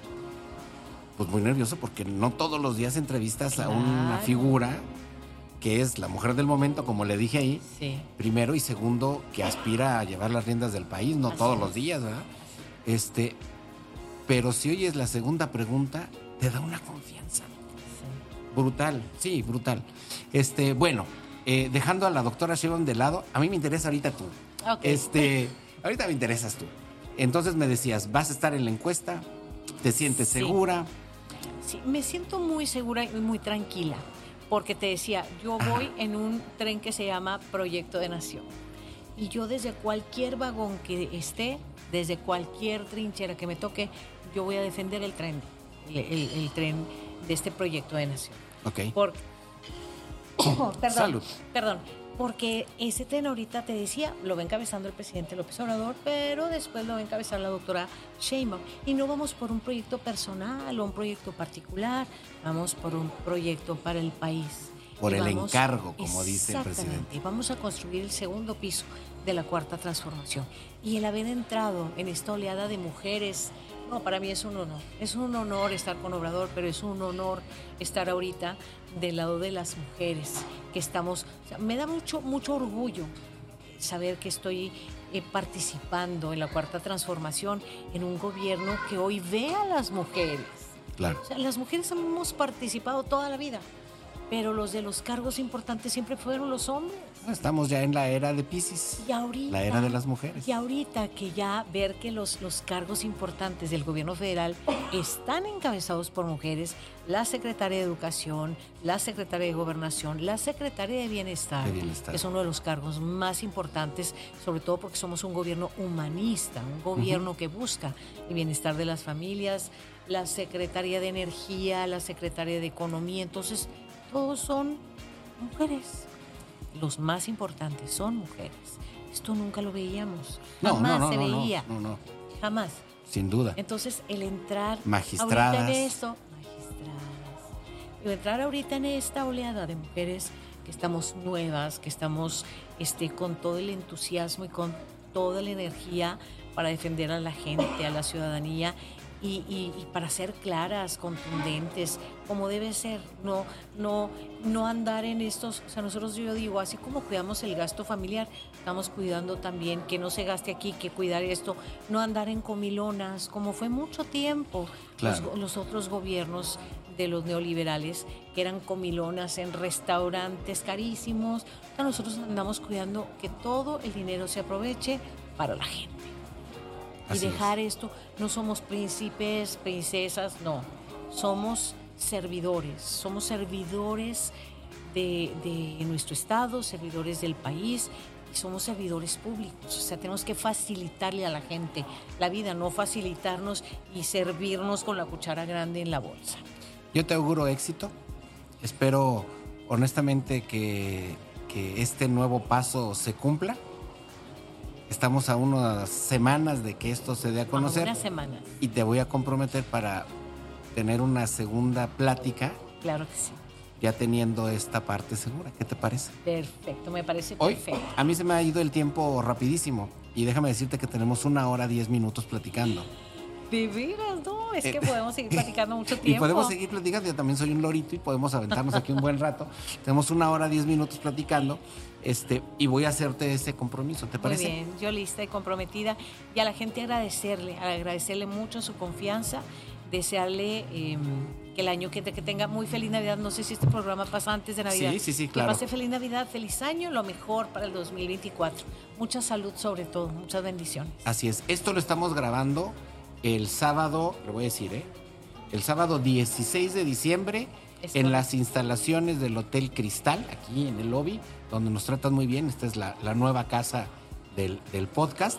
Pues muy nervioso porque no todos los días entrevistas claro. a una figura que es la mujer del momento, como le dije ahí, sí. primero, y segundo, que aspira a llevar las riendas del país, no Así todos es. los días, ¿verdad? Este, pero si oyes la segunda pregunta, te da una confianza. Sí. Brutal, sí, brutal. Este, bueno, eh, dejando a la doctora Sheinbaum de lado, a mí me interesa ahorita tú. Okay. Este, ahorita me interesas tú. Entonces me decías, ¿vas a estar en la encuesta? ¿Te sientes sí. segura? Sí, me siento muy segura y muy tranquila. Porque te decía, yo voy Ajá. en un tren que se llama Proyecto de Nación. Y yo desde cualquier vagón que esté, desde cualquier trinchera que me toque, yo voy a defender el tren, el, el, el tren de este Proyecto de Nación. Ok. Por... oh, perdón, Salud. Perdón, porque ese tren ahorita te decía, lo va encabezando el presidente López Obrador, pero después lo va a encabezar la doctora Sheinbaum. Y no vamos por un proyecto personal o un proyecto particular, vamos por un proyecto para el país. Por y el vamos, encargo, como dice el presidente. Exactamente, vamos a construir el segundo piso de la Cuarta Transformación. Y el haber entrado en esta oleada de mujeres, no, para mí es un honor. Es un honor estar con Obrador, pero es un honor estar ahorita del lado de las mujeres que estamos. O sea, me da mucho, mucho orgullo saber que estoy eh, participando en la Cuarta Transformación en un gobierno que hoy ve a las mujeres. Claro. O sea, las mujeres hemos participado toda la vida, pero los de los cargos importantes siempre fueron los hombres. Estamos ya en la era de Piscis, y ahorita, la era de las mujeres. Y ahorita que ya ver que los, los cargos importantes del gobierno federal están encabezados por mujeres, la secretaria de Educación, la secretaria de Gobernación, la secretaria de Bienestar, de Bienestar. que es uno de los cargos más importantes, sobre todo porque somos un gobierno humanista, un gobierno uh-huh. que busca el bienestar de las familias, la secretaria de Energía, la secretaria de Economía, entonces todos son mujeres. Los más importantes son mujeres. Esto nunca lo veíamos. No, Jamás no, no, se no, veía. No, no, no. Jamás. Sin duda. Entonces, el entrar magistradas. ahorita en esto, magistradas. El entrar ahorita en esta oleada de mujeres que estamos nuevas, que estamos este, con todo el entusiasmo y con toda la energía para defender a la gente, a la ciudadanía. Y, y, y para ser claras, contundentes, como debe ser, no, no, no andar en estos, o sea, nosotros yo digo, así como cuidamos el gasto familiar, estamos cuidando también que no se gaste aquí, que cuidar esto, no andar en comilonas, como fue mucho tiempo claro. los, los otros gobiernos de los neoliberales, que eran comilonas en restaurantes carísimos, o sea, nosotros andamos cuidando que todo el dinero se aproveche para la gente. Y Así dejar es. esto, no somos príncipes, princesas, no, somos servidores, somos servidores de, de nuestro Estado, servidores del país y somos servidores públicos, o sea, tenemos que facilitarle a la gente la vida, no facilitarnos y servirnos con la cuchara grande en la bolsa. Yo te auguro éxito, espero honestamente que, que este nuevo paso se cumpla. Estamos a unas semanas de que esto se dé a conocer. A unas semanas. Y te voy a comprometer para tener una segunda plática. Claro que sí. Ya teniendo esta parte segura. ¿Qué te parece? Perfecto, me parece Hoy, perfecto. A mí se me ha ido el tiempo rapidísimo. Y déjame decirte que tenemos una hora, diez minutos platicando. De veras, no, es que podemos seguir platicando mucho tiempo. Y podemos seguir platicando, yo también soy un lorito y podemos aventarnos aquí un buen rato. Tenemos una hora, diez minutos platicando, este, y voy a hacerte ese compromiso, ¿te parece? Muy bien, yo lista y comprometida. Y a la gente agradecerle, agradecerle mucho su confianza, desearle eh, que el año que, que tenga muy feliz Navidad. No sé si este programa pasa antes de Navidad. Sí, sí, sí, claro. Que pase feliz Navidad, feliz año, lo mejor para el dos mil veinticuatro. Mucha salud sobre todo, muchas bendiciones. Así es, esto lo estamos grabando el sábado, lo voy a decir, ¿eh? El sábado dieciséis de diciembre es en las instalaciones del Hotel Cristal, aquí en el lobby, donde nos tratan muy bien. Esta es la, la nueva casa del, del podcast.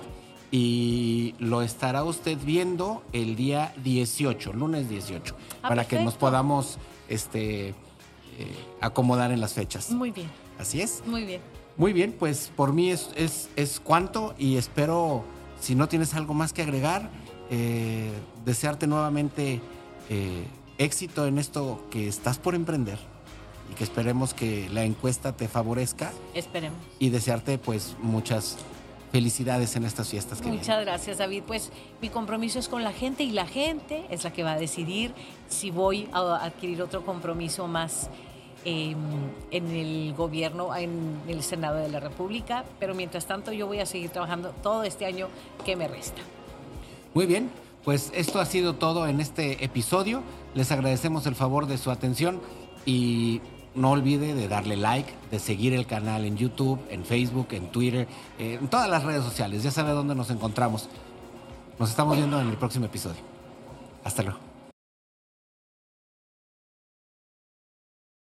Y lo estará usted viendo el día dieciocho, lunes dieciocho, ah, para perfecto. que nos podamos este, eh, acomodar en las fechas. Muy bien. Así es. Muy bien. Muy bien, pues por mí es, es, es cuanto y espero, si no tienes algo más que agregar, eh, desearte nuevamente eh, éxito en esto que estás por emprender y que esperemos que la encuesta te favorezca. Esperemos. Y desearte pues muchas felicidades en estas fiestas que Muchas vienen. gracias, David. Pues mi compromiso es con la gente y la gente es la que va a decidir si voy a adquirir otro compromiso más eh, en el gobierno, en el Senado de la República. Pero mientras tanto yo voy a seguir trabajando todo este año que me resta. Muy bien, pues esto ha sido todo en este episodio. Les agradecemos el favor de su atención y no olvide de darle like, de seguir el canal en YouTube, en Facebook, en Twitter, eh, en todas las redes sociales. Ya sabe dónde nos encontramos. Nos estamos viendo en el próximo episodio. Hasta luego.